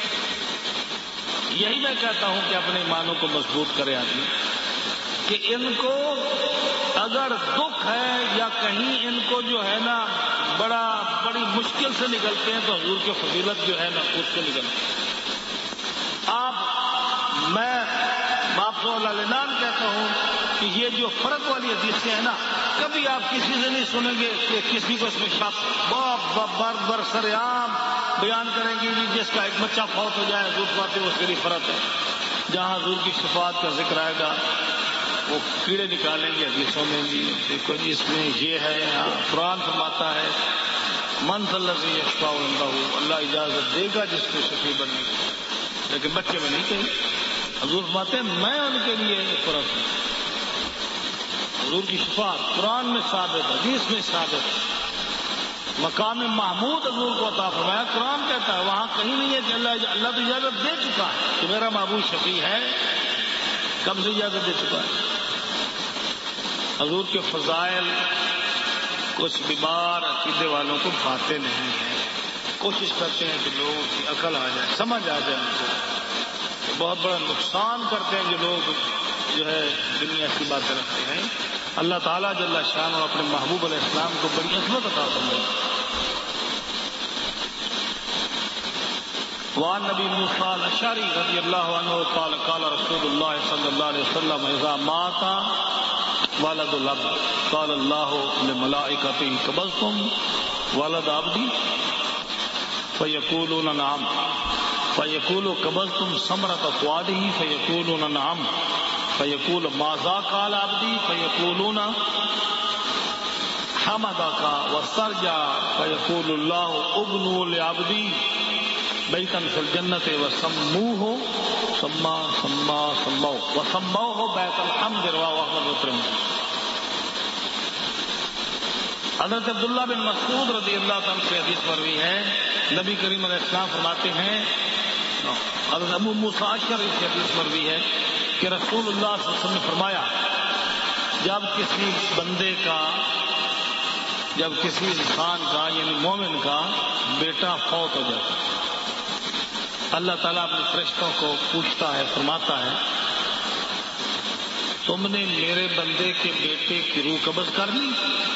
یہی میں کہتا ہوں کہ اپنے ایمانوں کو مضبوط کرے آدمی، کہ ان کو اگر دکھ ہے یا کہیں ان کو جو ہے نا بڑی مشکل سے نکلتے ہیں تو حضور کی فضیلت جو ہے نا اس سے نکلتے ہیں۔ میں آپ کو اعلان کہتا ہوں کہ یہ جو فرق والی حدیثیں ہیں نا، کبھی آپ کسی سے نہیں سنیں گے کہ کسی کو اس میں شک برسریام بیان کریں گے جی جس کا ایک بچہ فوت ہو جائے حضور پاتے اس کے لیے فرق ہے۔ جہاں حضور کی شفاعت کا ذکر آئے گا وہ کیڑے نکالیں گے حدیثوں میں، جی دیکھو جی اس میں یہ ہے، قرآن فرماتا ہے من ذا الذی یشفع عنده، اللہ اجازت دے گا جس کو شفیع بننے کی، لیکن بچے میں نہیں کہیں۔ حضور فرماتے ہیں میں ان کے لیے فرق ہوں۔ حضور کی شفاعت قرآن میں ثابت، حدیث میں ثابت، مقام محمود حضور کو عطا فرمایا، قرآن کہتا ہے، وہاں کہیں نہیں ہے کہ اللہ تو اجازت دے چکا ہے کہ میرا معبود شفیع ہے، کب سے اجازت دے چکا ہے۔ حضور کے فضائل کچھ بیمار عقیدے والوں کو بھاتے نہیں ہیں، کوشش کرتے ہیں کہ لوگوں کی عقل آ جائے، سمجھ آ جائے ان کو، بہت بڑا نقصان کرتے ہیں جو لوگ جو ہے دنیا کی باتیں رکھتے ہیں۔ اللہ تعالیٰ جل شان اور اپنے محبوب علیہ السلام کو بڑی عظمت عطا فرمائے۔ وعن نبی موسیٰ الاشعری رضی اللہ عنہ قال قال رسول اللہ صلی اللہ علیہ وسلم اذا مات ولد العبد قال اللہ لملائکتہ قبضتم ولد عبدی فیقولون نعم فیقول قبضتم ثمرۃ فؤادہ فیقولون نعم فیقول ماذا قال عبدی فیقولون حمدک واسترجع فیقول اللہ ابنوا لعبدی بیتا فی الجنت وسموہ بیت الحمد رواہ احمد و ترمذی۔ حضرت عبداللہ بن مسعود رضی اللہ عنہ سے حدیث مروی ہے، نبی کریم علیہ السلام فرماتے ہیں، حضرت ابو موسیٰ اشعری سے حدیث مروی ہے کہ رسول اللہ صلی اللہ علیہ وسلم نے فرمایا جب کسی بندے کا، جب کسی انسان کا یعنی مومن کا بیٹا فوت ہو جاتا ہے، اللہ تعالیٰ اپنے فرشتوں کو پوچھتا ہے، فرماتا ہے تم نے میرے بندے کے بیٹے کی روح قبض کر لی؟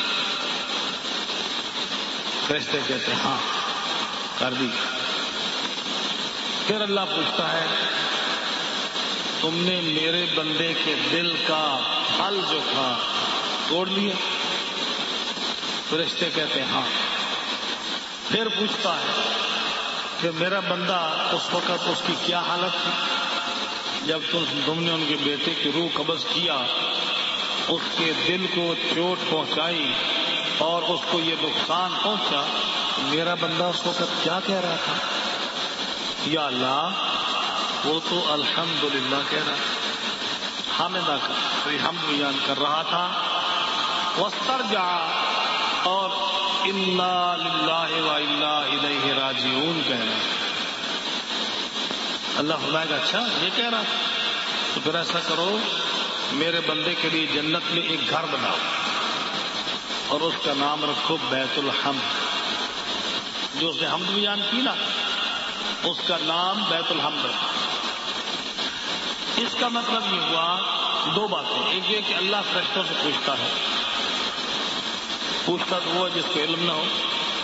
فرشتے کہتے ہیں ہاں کر دی۔ پھر اللہ پوچھتا ہے تم نے میرے بندے کے دل کا پھل جو تھا توڑ لیا؟ فرشتے کہتے ہیں ہاں۔ پھر پوچھتا ہے کہ میرا بندہ اس وقت اس کی کیا حالت تھی جب تم نے ان کے بیٹے کی روح قبض کیا، اس کے دل کو چوٹ پہنچائی اور اس کو یہ نقصان پہنچا، میرا بندہ اس وقت کیا کہہ رہا تھا؟ یا اللہ، وہ تو الحمدللہ کہہ رہا تھا، حامدہ کا حمد بیان کر رہا تھا، واسترجع اور انا للہ و انا الیہ راجعون کہہ رہا ہے۔ اللہ فرمائے گا اچھا یہ کہہ رہا تھا، تو پھر ایسا کرو میرے بندے کے لیے جنت میں ایک گھر بناؤ اور اس کا نام رکھو بیت الحمد، جو اس نے حمد بیان کی نا اس کا نام بیت الحمد رکھو۔ اس کا مطلب یہ ہوا دو باتیں، ایک یہ کہ اللہ فرشتوں سے پوچھتا ہے، پوچھتا تو وہ جس کو علم نہ ہو،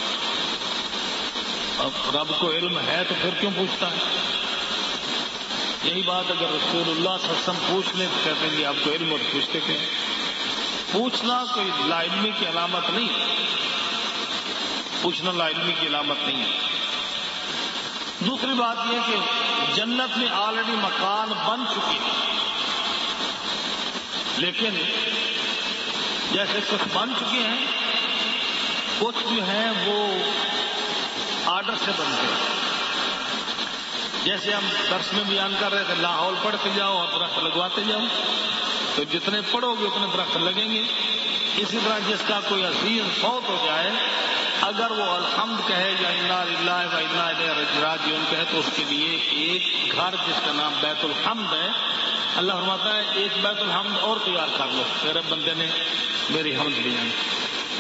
اب رب کو علم ہے تو پھر کیوں پوچھتا ہے؟ یہی بات اگر رسول اللہ صلی اللہ علیہ وسلم پوچھ لیں تو کہتے ہیں کہ آپ کو علم اور پوچھتے کیا؟ پوچھنا کوئی لا علمی کی علامت نہیں، پوچھنا لا علمی کی علامت نہیں ہے۔ دوسری بات یہ کہ جنت میں آلریڈی مکان بن چکے ہیں، لیکن جیسے کچھ بن چکے ہیں کچھ جو ہیں وہ آرڈر سے بنتے ہیں۔ جیسے ہم درس میں بیان کر رہے تھے لاہور پڑھتے جاؤ اور درخت لگواتے جاؤ، تو جتنے پڑھو گے اتنے درخت لگیں گے۔ اسی طرح جس کا کوئی عزیز فوت ہو جائے اگر وہ الحمد کہے یا انا للہ و انا الیہ راجعون کہے تو اس کے لیے ایک گھر جس کا نام بیت الحمد ہے، اللہ فرماتا ہے ایک بیت الحمد اور تیار کر لو، میرے بندے نے میری حمد بیان کی۔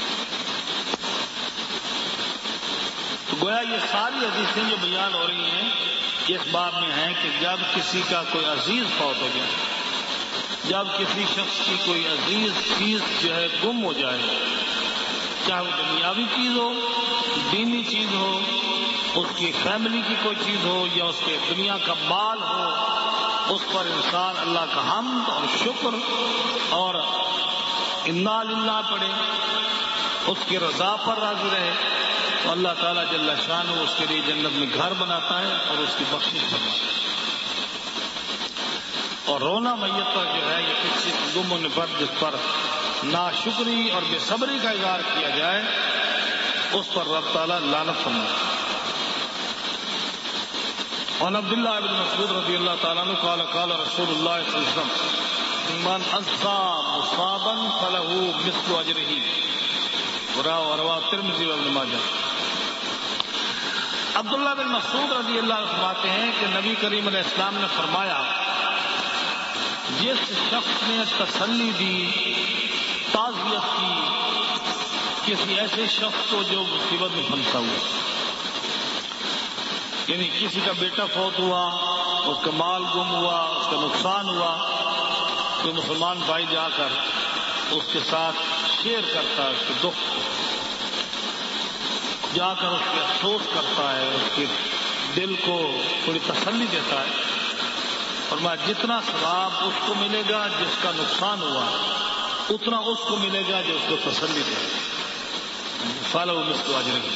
تو گویا یہ ساری حدیثیں جو بیان ہو رہی ہیں اس باب میں ہیں کہ جب کسی کا کوئی عزیز فوت ہو جائے، جب کسی شخص کی کوئی عزیز چیز جو ہے گم ہو جائے، چاہے وہ دنیاوی چیز ہو، دینی چیز ہو، اس کی فیملی کی کوئی چیز ہو یا اس کے دنیا کا مال ہو، اس پر انسان اللہ کا حمد اور شکر اور انا للہ پڑھے، اس کی رضا پر راضی رہے، تو اللہ تعالیٰ جل شانہ اس کے لیے جنت میں گھر بناتا ہے اور اس کی بخشش فرماتا ہے۔ اور رونا میت پر جو ہے یہ کسی گم ہونے پر جس پر ناشکری اور بے صبری کا اظہار کیا جائے اس پر رب تعالیٰ لعنت فرماتا ہے۔ عن عبداللہ بن مسعود رضی اللہ تعالیٰ عنہ قال قال رسول اللہ صلی اللہ علیہ وسلم من عزا مصابا فله مثل اجرہ رواه ترمذی و ابن ماجہ۔ عبداللہ بن مسعود رضی اللہ عنہ فرماتے ہیں کہ نبی کریم علیہ السلام نے فرمایا جس شخص نے تسلی دی، تعزیت کی کسی ایسے شخص کو جو مصیبت میں پھنسا ہوا، یعنی کسی کا بیٹا فوت ہوا، اس کا مال گم ہوا، اس کا نقصان ہوا، تو مسلمان بھائی جا کر اس کے ساتھ شیئر کرتا ہے، اس کے دکھ کو جا کر اس کے افسوس کرتا ہے، اس کے دل کو تھوڑی تسلی دیتا ہے، اور میں جتنا ثواب اس کو ملے گا جس کا نقصان ہوا اتنا اس کو ملے گا جو اس کو تسلی دے گا۔ فَلَهُ مِثْلُ أَجْرِهِ۔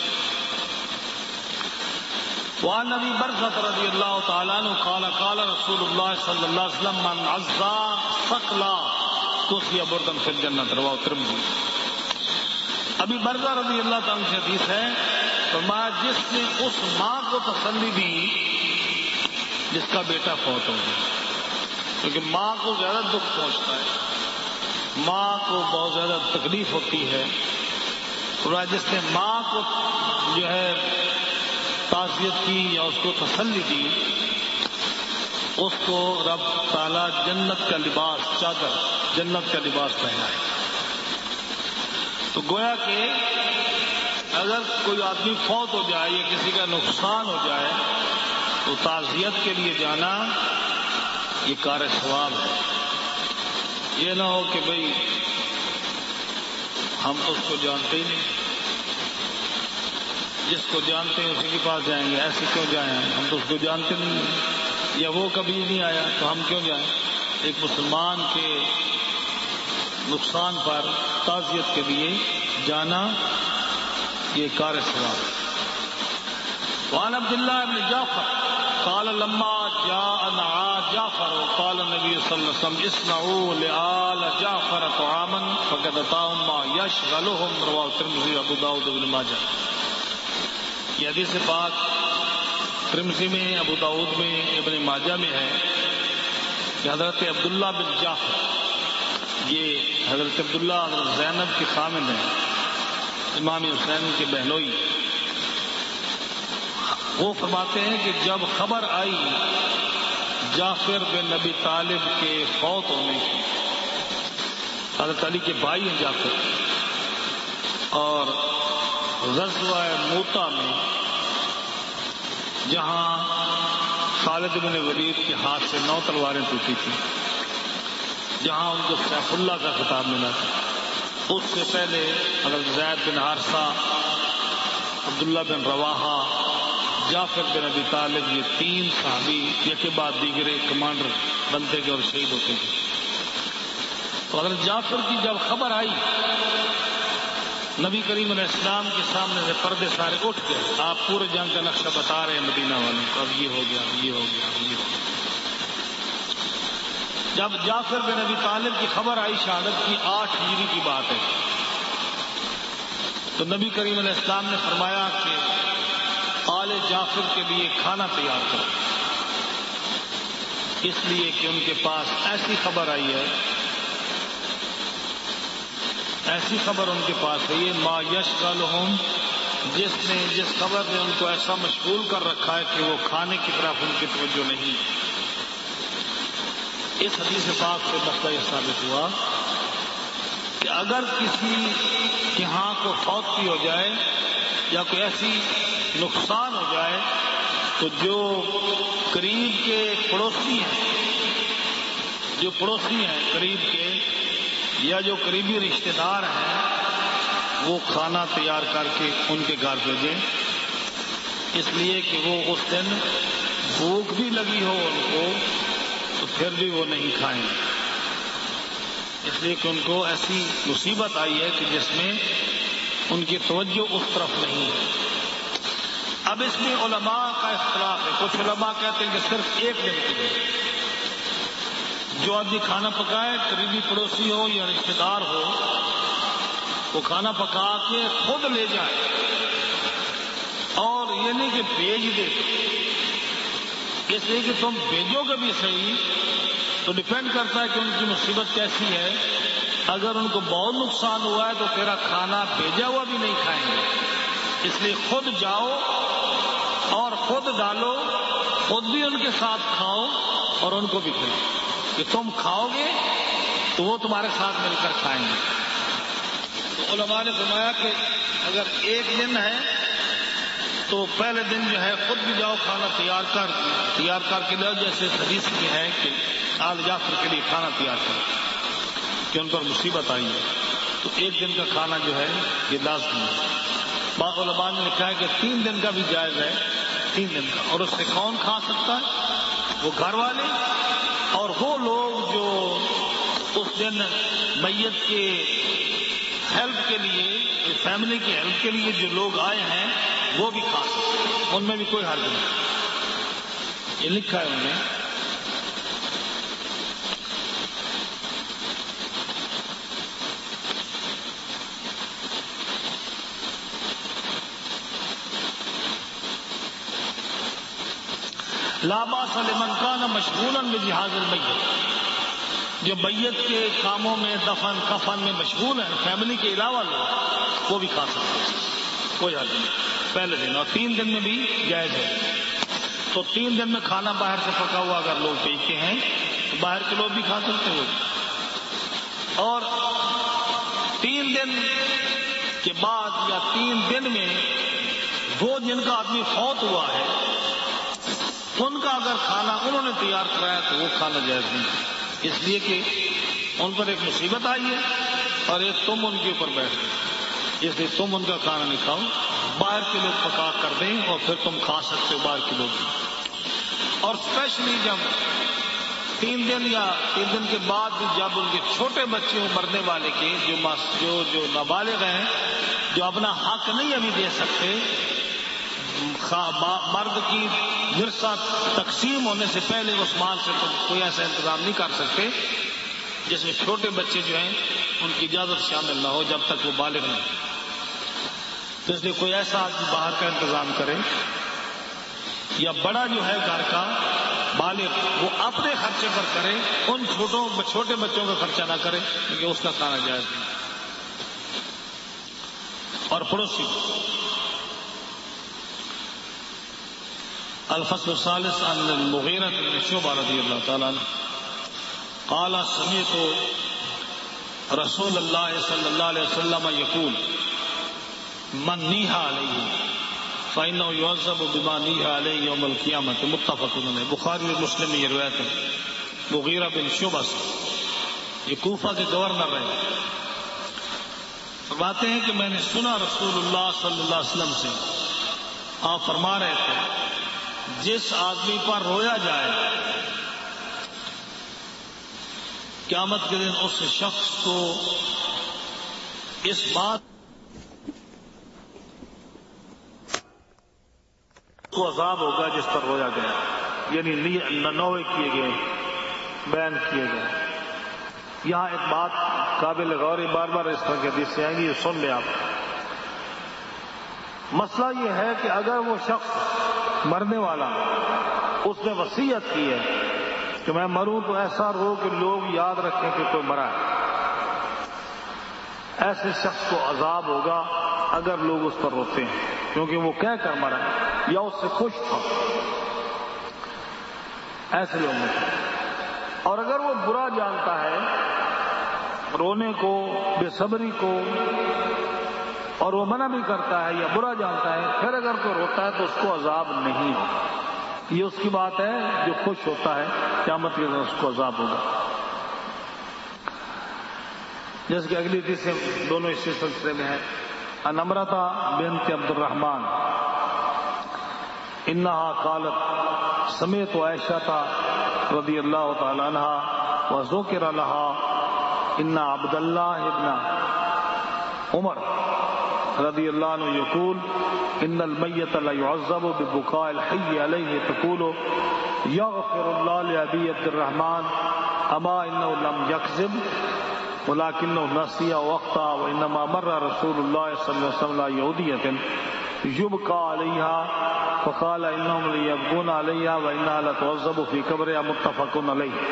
وعن ابی برزۃ رضی اللہ تعالی عنہ قال قال رسول اللہ صلی اللہ علیہ وسلم من عزا ثقلا کسی بردن فی الجنۃ رواه ترمذی۔ ابی برزہ رضی اللہ تعالی عنہ سے حدیث ہے، فرمایا جس نے اس ماں کو تسلی دی جس کا بیٹا فوت ہو گیا، کیونکہ ماں کو زیادہ دکھ پہنچتا ہے، ماں کو بہت زیادہ تکلیف ہوتی ہے، اور جس نے ماں کو جو ہے تعزیت کی یا اس کو تسلی دی اس کو رب تعالیٰ جنت کا لباس چادر جنت کا لباس پہنائے۔ تو گویا کہ اگر کوئی آدمی فوت ہو جائے یا کسی کا نقصان ہو جائے تو تعزیت کے لیے جانا یہ کار ثواب ہے۔ یہ نہ ہو کہ بھئی ہم تو اس کو جانتے ہی نہیں، جس کو جانتے ہیں اسی کے پاس جائیں گے، ایسے کیوں جائیں، ہم تو اس کو جانتے نہیں، یا وہ کبھی نہیں آیا تو ہم کیوں جائیں۔ ایک مسلمان کے نقصان پر تعزیت کے لیے جانا یہ کار ثواب ہے۔ وعن عبد الله بن جعفر قال لما جاء جعفر قال النبي صلى الله عليه وسلم اصنعوا لآل جعفر طعاما فقد أتاهم ما يشغلهم رواه الترمذي وابو داود وابن ماجہ. یہ حدیث پاک ترمذی میں، ابو داود میں، ابن ماجہ میں ہے کہ حضرت عبداللہ بن جعفر، یہ حضرت عبداللہ حضرت زینب کے خامن ہیں، امام حسین کے بہنوئی. وہ فرماتے ہیں کہ جب خبر آئی جعفر بن ابی طالب کے فوت ہونے کی، حضرت علی کے بھائی ہیں جعفر، اور غزوہ موطا میں جہاں خالد بن ولید کے ہاتھ سے 9 تلواریں ٹوٹی تھیں، جہاں ان کو سیف اللہ کا خطاب ملا تھا، اس سے پہلے حضرت زید بن حارثہ، عبداللہ بن رواحہ، جعفر بن ابی طالب، یہ 3 صحابی یک کے بعد دیگرے کمانڈر بنتے گئے اور شہید ہوتے گئے. تو حضرت جعفر کی جب خبر آئی، نبی کریم علیہ السلام کے سامنے سے پردے سارے اٹھ گئے. آپ پورے جنگ کا نقشہ بتا رہے ہیں مدینہ والوں کو، اب یہ ہو گیا، اب یہ ہو گیا، اب یہ ہو گیا. جب جعفر بن ابی طالب کی خبر آئی شہادت کی، 8 ہجری کی بات ہے، تو نبی کریم علیہ السلام نے فرمایا کہ آل جعفر کے لیے کھانا تیار کرو، اس لیے کہ ان کے پاس ایسی خبر آئی ہے، ایسی خبر ان کے پاس ہے، یہ ما یشغلہم، جس خبر نے ان کو ایسا مشغول کر رکھا ہے کہ وہ کھانے کی طرف ان کی توجہ نہیں. اس حدیث پاک سے مسئلہ یہ ثابت ہوا کہ اگر کسی کے ہاں کو فوت ہو جائے یا کوئی ایسی نقصان ہو جائے، تو جو قریب کے پڑوسی ہیں قریب کے، یا جو قریبی رشتہ دار ہیں، وہ کھانا تیار کر کے ان کے گھر بھیجیں، اس لیے کہ وہ اس دن بھوک بھی لگی ہو ان کو تو پھر بھی وہ نہیں کھائیں، اس لیے کہ ان کو ایسی مصیبت آئی ہے کہ جس میں ان کی توجہ اس طرف نہیں ہے. اب اس میں علماء کا اختلاف ہے. کچھ علماء کہتے ہیں کہ صرف 1 دن کے لیے جو آدمی کھانا پکائے، قریبی پڑوسی ہو یا رشتہ دار ہو، وہ کھانا پکا کے خود لے جائے، اور یہ نہیں کہ بھیج دے. اس لیے کہ تم بھیجو گے بھی صحیح، تو ڈپینڈ کرتا ہے کہ ان کی مصیبت کیسی ہے. اگر ان کو بہت نقصان ہوا ہے تو تیرا کھانا بھیجا ہوا بھی نہیں کھائیں گے. اس لیے خود جاؤ اور خود ڈالو، خود بھی ان کے ساتھ کھاؤ اور ان کو بھی کھلاؤ، کہ تم کھاؤ گے تو وہ تمہارے ساتھ مل کر کھائیں گے. تو علماء نے فرمایا کہ اگر 1 دن ہے تو پہلے دن جو ہے خود بھی جاؤ، کھانا تیار کر کے لاؤ، جیسے حدیث میں ہے کہ آل جعفر کے لیے کھانا تیار کرو کہ ان پر مصیبت آئی ہے. تو 1 دن کا کھانا جو ہے یہ لازمی ہے. بعض علماء نے لکھا ہے کہ 3 دن کا بھی جائز ہے، 3 دن کا. اور اس سے کون کھا سکتا ہے؟ وہ گھر والے اور وہ لوگ جو اس دن میت کے ہیلپ کے لیے، فیملی کی ہیلپ کے لیے جو لوگ آئے ہیں وہ بھی کھا سکتے ہیں، ان میں بھی کوئی حرج نہیں. یہ لکھا ہے انہوں نے. لا باس لمن کان مشغولا بجہاز المیت، جو میت کے کاموں میں، دفن کفن میں مشغول ہیں، فیملی کے علاوہ لوگ، وہ بھی کھا سکتے ہیں، کوئی حرج نہیں. پہلے دن اور 3 دن میں بھی جائز ہے. تو 3 دن میں کھانا باہر سے پکا ہوا اگر لوگ بھیجتے ہیں تو باہر کے لوگ بھی کھا سکتے ہیں. اور 3 دن کے بعد یا 3 دن میں وہ جن کا آدمی فوت ہوا ہے ان کا اگر کھانا انہوں نے تیار کرایا تو وہ کھانا جائز نہیں، اس لیے کہ ان پر ایک مصیبت آئی ہے اور ایک تم ان کے اوپر بیٹھ گئے، اس لیے تم ان کا کھانا نہیں کھاؤ، باہر کے لوگ پکا کر دیں اور پھر تم کھا سکتے ہو باہر کے لوگ. اور اسپیشلی جب 3 دن یا 3 دن کے بعد جب ان کے چھوٹے بچے ہوں مرنے والے کے، جو نابالغ ہیں، جو اپنا حق نہیں ابھی دے سکتے، مرد کی ورثہ تقسیم ہونے سے پہلے اس مال سے تو کوئی ایسا انتظام نہیں کر سکتے جس میں چھوٹے بچے جو ہیں ان کی اجازت شامل نہ ہو جب تک وہ بالغ نہیں. تو اس لیے کوئی ایسا آدمی باہر کا انتظام کرے، یا بڑا جو ہے گھر کا بالغ وہ اپنے خرچے پر کرے، ان چھوٹے بچوں کا خرچہ نہ کرے کیونکہ اس کا کھانا جائز نہیں. اور پڑوسی الفصل الثالث عن المغیرہ بن شعبہ رضی اللہ تعالیٰ عنہ قال سمعت رسول اللہ صلی اللہ علیہ وسلم یقول من نیہا علیہ فإنه يعذب بما نیہا علیہ یوم القیامۃ متفق علیہ. بخاری اور مسلم میں یہ روایت ہے. مغیرہ بن شعبہ سے، یہ کوفہ کے گورنر رہے، فرماتے ہیں کہ میں نے سنا رسول اللہ صلی اللہ علیہ وسلم سے، آپ فرما رہے تھے جس آدمی پر رویا جائے قیامت کے دن اس شخص کو اس بات کو عذاب ہوگا جس پر رویا گیا، یعنی ننوے کیے گئے، بیان کیے گئے. یہاں ایک بات قابل غور، بار بار اس طرح کی حدیث سے آئیں گی، یہ سن لیں آپ. مسئلہ یہ ہے کہ اگر وہ شخص مرنے والا اس نے وصیت کی ہے کہ میں مروں تو ایسا رو کہ لوگ یاد رکھیں کہ کوئی مرا ہے، ایسے شخص کو عذاب ہوگا اگر لوگ اس پر روتے ہیں کیونکہ وہ کہہ کر مرا یا اس سے خوش تھا، ایسے لوگ میں. اور اگر وہ برا جانتا ہے رونے کو، بے صبری کو، اور وہ منع بھی کرتا ہے یا برا جانتا ہے، پھر اگر کوئی روتا ہے تو اس کو عذاب نہیں ہوگا. یہ اس کی بات ہے جو خوش ہوتا ہے قیامت کے دن اس کو عذاب ہوگا. جیسے کہ اگلی حدیث سے دونوں اسی سلسلے میں ہے. عن امرۃ بنت عبد الرحمن انہا قالت سمعت عائشہ رضی اللہ تعالی عنہا وذکر لها ان عبد اللہ ابن عمر رضی اللہ عنہ یقول ان المیت لا يعذب ببكاء الحي عليه تقول يغفر الله لأبي عبد الرحمن اما انه لم يكذب ولكنه نسي وقتا وانما مر رسول الله صلى الله عليه وسلم على يهودية يبكى عليها فقال انهم ليبكون عليها وانها لتعذب في قبرها متفق عليه.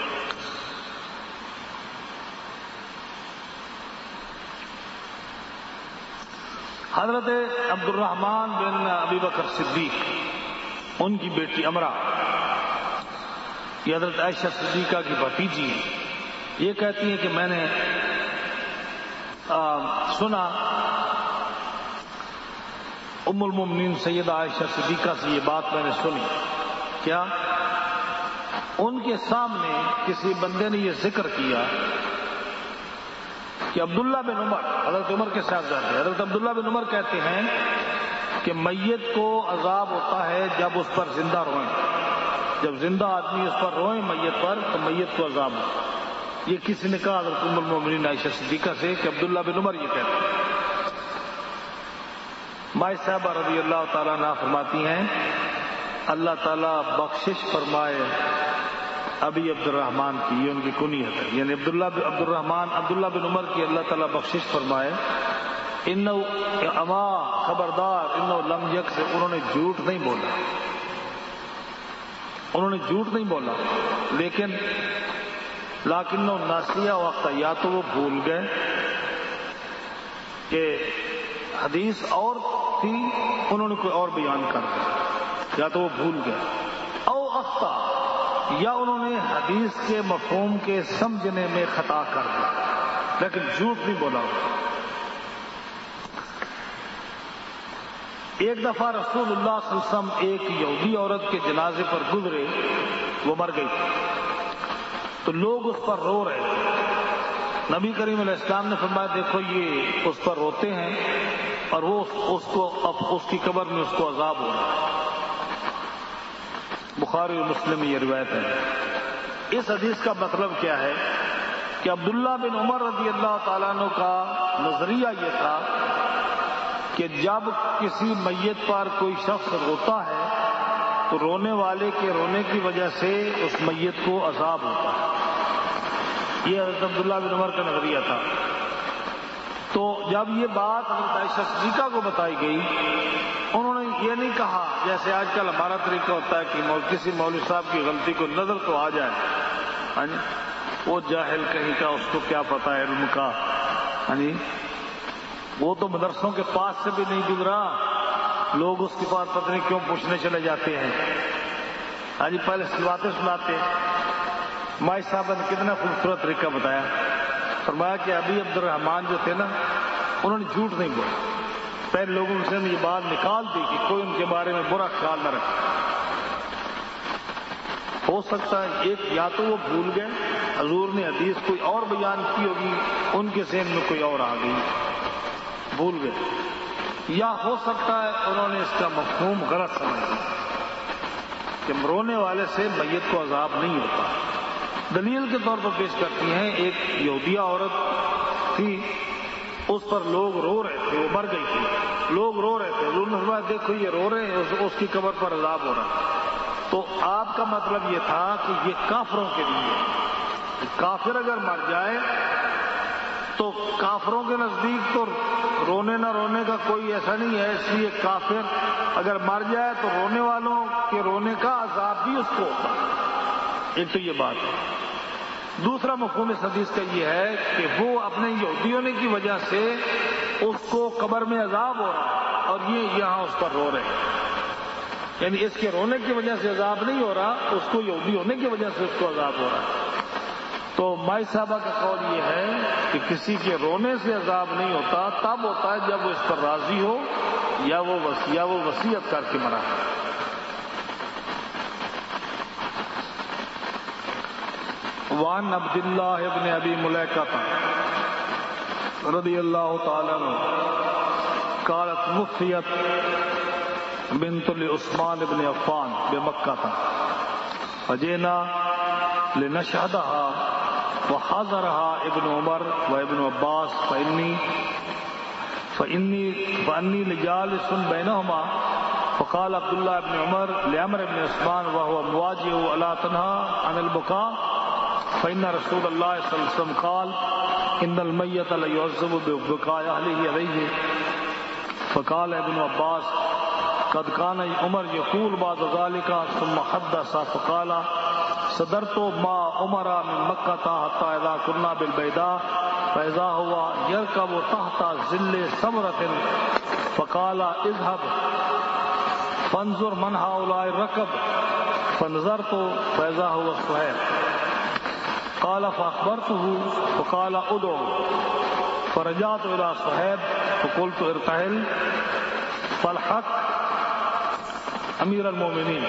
حضرت عبد الرحمن بن ابی بکر صدیق، ان کی بیٹی امرہ، یہ حضرت عائشہ صدیقہ کی بھتیجی ہے، یہ کہتی ہیں کہ میں نے سنا ام المؤمنین سیدہ عائشہ صدیقہ سے یہ بات میں نے سنی. کیا؟ ان کے سامنے کسی بندے نے یہ ذکر کیا کہ عبداللہ بن عمر، حضرت عمر کے صاحبزادے حضرت عبداللہ بن عمر کہتے ہیں کہ میت کو عذاب ہوتا ہے جب اس پر زندہ روئیں، جب زندہ آدمی اس پر روئیں میت پر تو میت کو عذاب ہوتا ہے. یہ کسی نے کہا حضرت ام المؤمنین عائشہ صدیقہ سے کہ عبداللہ بن عمر یہ کہتے ہیں. مائی صاحبہ رضی اللہ تعالیٰ عنہ فرماتی ہیں اللہ تعالیٰ بخشش فرمائے ابی عبد الرحمن کی، یہ ان کی کنیت ہے، یعنی عبداللہ بن عمر کی اللہ تعالیٰ بخشش فرمائے. اما خبردار انہو لم یکذب، انہوں نے جھوٹ نہیں بولا، انہوں نے جھوٹ نہیں بولا، لیکن لاکنہ ناسیہ وقت، یا تو وہ بھول گئے کہ حدیث اور تھی انہوں نے کوئی اور بیان کر دیا، یا تو وہ بھول گئے، او اخطا، یا انہوں نے حدیث کے مفہوم کے سمجھنے میں خطا کر دیا، لیکن جھوٹ نہیں بولا. ایک دفعہ رسول اللہ صلی اللہ علیہ وسلم ایک یہودی عورت کے جنازے پر گزرے، وہ مر گئی تو لوگ اس پر رو رہے تھے. نبی کریم علیہ السلام نے فرمایا دیکھو یہ اس پر روتے ہیں اور وہ اس کی قبر میں اس کو عذاب ہو رہا ہے. بخاری اور مسلم میں یہ روایت ہے. اس حدیث کا مطلب کیا ہے کہ عبداللہ بن عمر رضی اللہ تعالیٰ عنہ کا نظریہ یہ تھا کہ کہ جب کسی میت پر کوئی شخص روتا ہے تو رونے والے کے رونے کی وجہ سے اس میت کو عذاب ہوتا ہے. یہ حضرت عبداللہ بن عمر کا نظریہ تھا. تو جب یہ بات حضرت عائشہ صدیقہ کو بتائی گئی، انہوں نے یہ نہیں کہا جیسے آج کل ہمارا طریقہ ہوتا ہے کہ کسی مولوی صاحب کی غلطی کو نظر تو آ جائے، ہاں جی وہ جاہل کہیں کا، اس کو کیا پتا ہے علم کا، ہاں جی وہ تو مدرسوں کے پاس سے بھی نہیں گزرا، لوگ اس کے پاس پتہ نہیں کیوں پوچھنے چلے جاتے ہیں. ہاں جی پہلے اس کی باتیں سناتے. مائی صاحب نے کتنا خوبصورت طریقہ بتایا. فرمایا کہ ابھی عبد الرحمان جو تھے نا، انہوں نے جھوٹ نہیں بولا. پہلے لوگوں سے یہ بات نکال دی کہ کوئی ان کے بارے میں برا خیال نہ رکھے. ہو سکتا ہے ایک یا تو وہ بھول گئے، حضور نے حدیث کوئی اور بیان کی ہوگی، ان کے ذہن میں کوئی اور آ گئی، بھول گئے، یا ہو سکتا ہے انہوں نے اس کا مفہوم غلط سمجھا کہ رونے والے سے میت کو عذاب نہیں ہوتا. دلیل کے طور پر پیش کرتی ہیں، ایک یہودیہ عورت تھی، اس پر لوگ رو رہے تھے، وہ مر گئی تھی، لوگ رو رہے تھے. حضور نے فرمایا دیکھو یہ رو رہے ہیں، اس کی قبر پر عذاب ہو رہا ہے. تو آپ کا مطلب یہ تھا کہ یہ کافروں کے لیے، کافر اگر مر جائے تو کافروں کے نزدیک تو رونے نہ رونے کا کوئی ایسا نہیں ہے، اس لیے کافر اگر مر جائے تو رونے والوں کے رونے کا عذاب بھی اس کو ہوتا. ایک تو یہ بات ہے. دوسرا مفہوم اس حدیث کا یہ ہے کہ وہ اپنے یہودی ہونے کی وجہ سے اس کو قبر میں عذاب ہو رہا ہے اور یہ یہاں اس پر رو رہے ہیں، یعنی اس کے رونے کی وجہ سے عذاب نہیں ہو رہا، اس کو یہودی ہونے کی وجہ سے اس کو عذاب ہو رہا ہے. تو مائی صاحبہ کا قول یہ ہے کہ کسی کے رونے سے عذاب نہیں ہوتا، تب ہوتا ہے جب وہ اس پر راضی ہو یا وہ وصیت کر کے مرا. وعن عبد اللہ ابن ابی ملیکہ رضی اللہ تعالی عنہ قالت مفیت بنت لعثمان بن عفان بمکہ فجئنا لنشهدها وحضرها ابن عمر وابن عباس فإني لجالس بينهما فقال عبد الله بن عمر لعمر بن عثمان وهو مواجه ألا تنهى عن البكاء فإن رسول الله صلى الله عليه وسلم قال إن الميت ليعذب ببكاء أهله عليه. فقال ابن عباس قد كان عمر يقول بعد ذلك ثم حدث فقال صدرت ما عمر من مكة حتى إذا كنا بالبيداء فإذا هو يركب تحت ظل ثمرة فقال اذهب فانظر من هؤلاء الركب فنظرت فإذا هو صهيب قال فأخبرته فقال ادعو فرجعت إلى صهيب فقلت ارتحل فالحق أمير المؤمنين.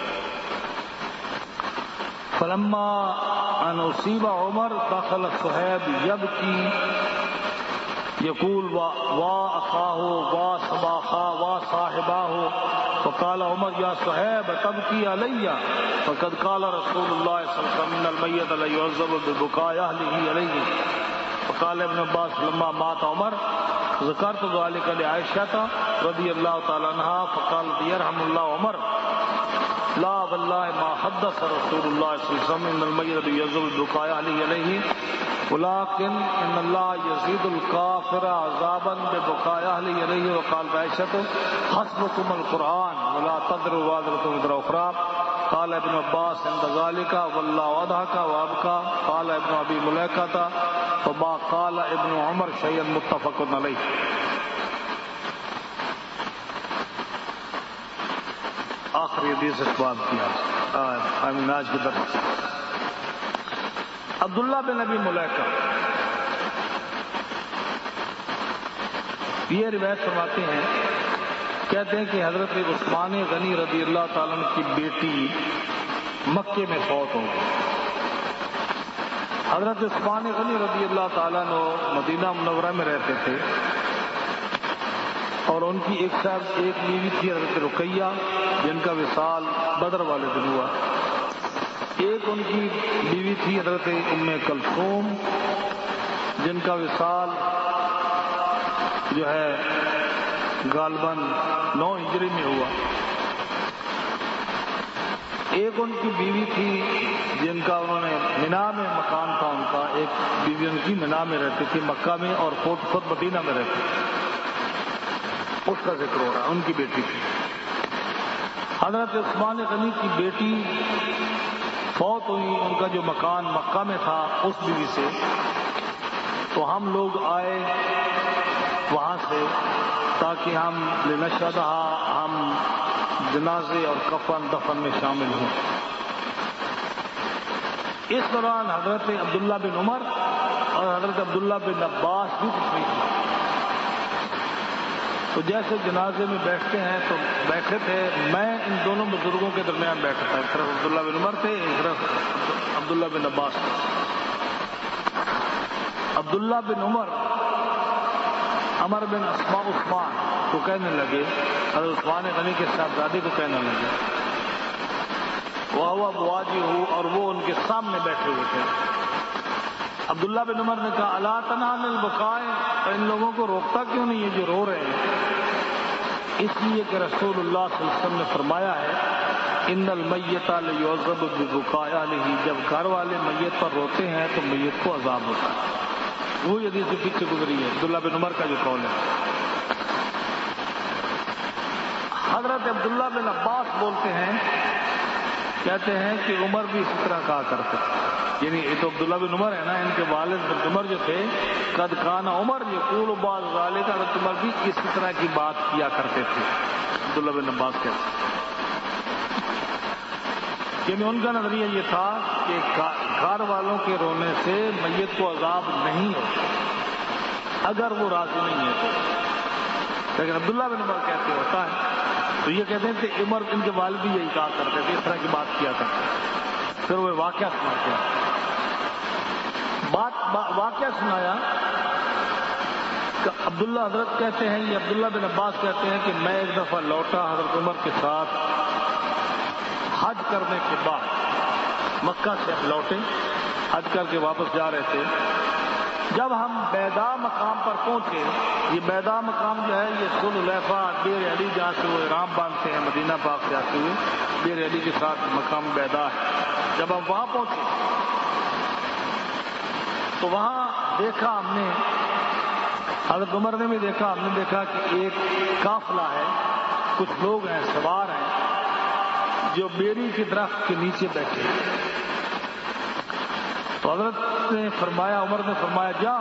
فلما أن أصيب عمر دخل صهيب يبكي يقول وأخاه وصاحباه فقال عمر يا صهيب تبكي علي فقد قال رسول الله صلى الله عليه وسلم إن الميت ليعذب ببكاء أهله عليه. فقال ابن عباس لما مات عمر ذكرت ذلك لعائشة رضي الله تعالى عنها فقالت يرحم الله عمر لا والله ما حدث رسول الله صلى الله عليه وسلم إن الميت ليعذب ببكاء أهله عليه ولكن إن الله يزيد الكافر عذابا ببكاء أهله عليه. وقال عائشة حسبكم القرآن ولا تذروا وازرة وزر أخرى. قال ابن عباس عند ذلك والله أضحك وأبكى. قال ابن أبي مليكة فما قال ابن عمر شيئا متفق عليه. آخری حدیث اخبار کیا آج کی طرف عبداللہ بن ابی ملیکہ یہ روایت فرماتے ہیں، کہتے ہیں کہ حضرت عثمان غنی رضی اللہ تعالیٰ عنہ کی بیٹی مکے میں فوت ہو گئی. حضرت عثمان غنی رضی اللہ تعالیٰ عنہ مدینہ منورہ میں رہتے تھے اور ان کی ایک بیوی تھی حضرت رقیہ جن کا وصال بدر والے دن ہوا. ایک ان کی بیوی تھی حضرت ام کلثوم جن کا وصال جو ہے غالباً 9 ہجری میں ہوا۔ ایک ان کی بیوی تھی جن کا انہوں نے منا میں مکان تھا ان کا، ایک بیوی ان کی منا میں رہتی تھی مکہ میں، اور خود مدینہ میں رہتی تھی، اس کا ذکر ہو رہا ہے، ان کی بیٹی تھی۔ حضرت عثمان غنی کی بیٹی فوت ہوئی، ان کا جو مکان مکہ میں تھا اس بیوی سے، تو ہم لوگ آئے وہاں سے تاکہ ہم لنشہدھا، ہم جنازے اور کفن دفن میں شامل ہوں۔ اس دوران حضرت عبداللہ بن عمر اور حضرت عبداللہ بن عباس بھی تشریف لائے۔ تو جیسے جنازے میں بیٹھتے ہیں تو بیٹھے تھے، میں ان دونوں بزرگوں کے درمیان بیٹھا تھا، ایک طرف عبداللہ بن عمر تھے، ایک طرف عبداللہ بن عباس تھے۔ عبداللہ بن عمر عمر بن اسماء عثمان کو کہنے لگے، حضرت عثمان غنی کے صاحبزادے کو کہنے لگے، وہ بواجی ہو، اور وہ ان کے سامنے بیٹھے ہوئے تھے۔ عبداللہ بن عمر نے کہا الا تنہا عن البکاء، ان لوگوں کو روکتا کیوں نہیں یہ جو رو رہے ہیں؟ اس لیے کہ رسول اللہ صلی اللہ علیہ وسلم نے فرمایا ہے ان المیت لیعذب ببکاء اہلہ، جب گھر والے میت پر روتے ہیں تو میت کو عذاب ہوتا ہے۔ وہی حدیث سے پیچھے گزری ہے، عبداللہ بن عمر کا جو قول ہے۔ حضرت عبداللہ بن عباس بولتے ہیں، کہتے ہیں کہ عمر بھی اسی طرح کہا کرتے تھے، یعنی یہ تو عبداللہ بن عمر ہے نا، ان کے والد بن عمر جو تھے، قد کان عمر یقول بعض ذالک، حضرت عمر بھی اسی طرح کی بات کیا کرتے تھے، عبداللہ بن عباس کہتے ہیں۔ یعنی ان کا نظریہ یہ تھا کہ گھر والوں کے رونے سے میت کو عذاب نہیں ہوتا اگر وہ راضی نہیں ہے، لیکن عبداللہ بن عمر کہتے ہوتا ہے۔ تو یہ کہتے ہیں کہ عمر ان کے والد بھی یہی کہا کرتے تھے، اس طرح کی بات کیا کرتے تھے۔ پھر وہ واقعہ سناتے ہیں، واقعہ سنایا کہ عبداللہ حضرت کہتے ہیں، یہ عبداللہ بن عباس کہتے ہیں کہ میں ایک دفعہ لوٹا حضرت عمر کے ساتھ حج کرنے کے بعد، مکہ سے ہم لوٹے، حج کر کے واپس جا رہے تھے۔ جب ہم بیدا مقام پر پہنچے، یہ بیدا مقام جو ہے یہ ذوالحلیفہ بیر علی جہاں سے وہ احرام باندھتے ہیں مدینہ پاک سے آتے ہوئے، بیر علی کے ساتھ مقام بیدا ہے۔ جب ہم وہاں پہنچے تو وہاں دیکھا ہم نے، حضرت عمر نے بھی دیکھا، ہم نے دیکھا کہ ایک قافلہ ہے، کچھ لوگ ہیں سوار ہیں جو بیری کے درخت کے نیچے بیٹھے ہیں۔ تو حضرت نے فرمایا، عمر نے فرمایا جا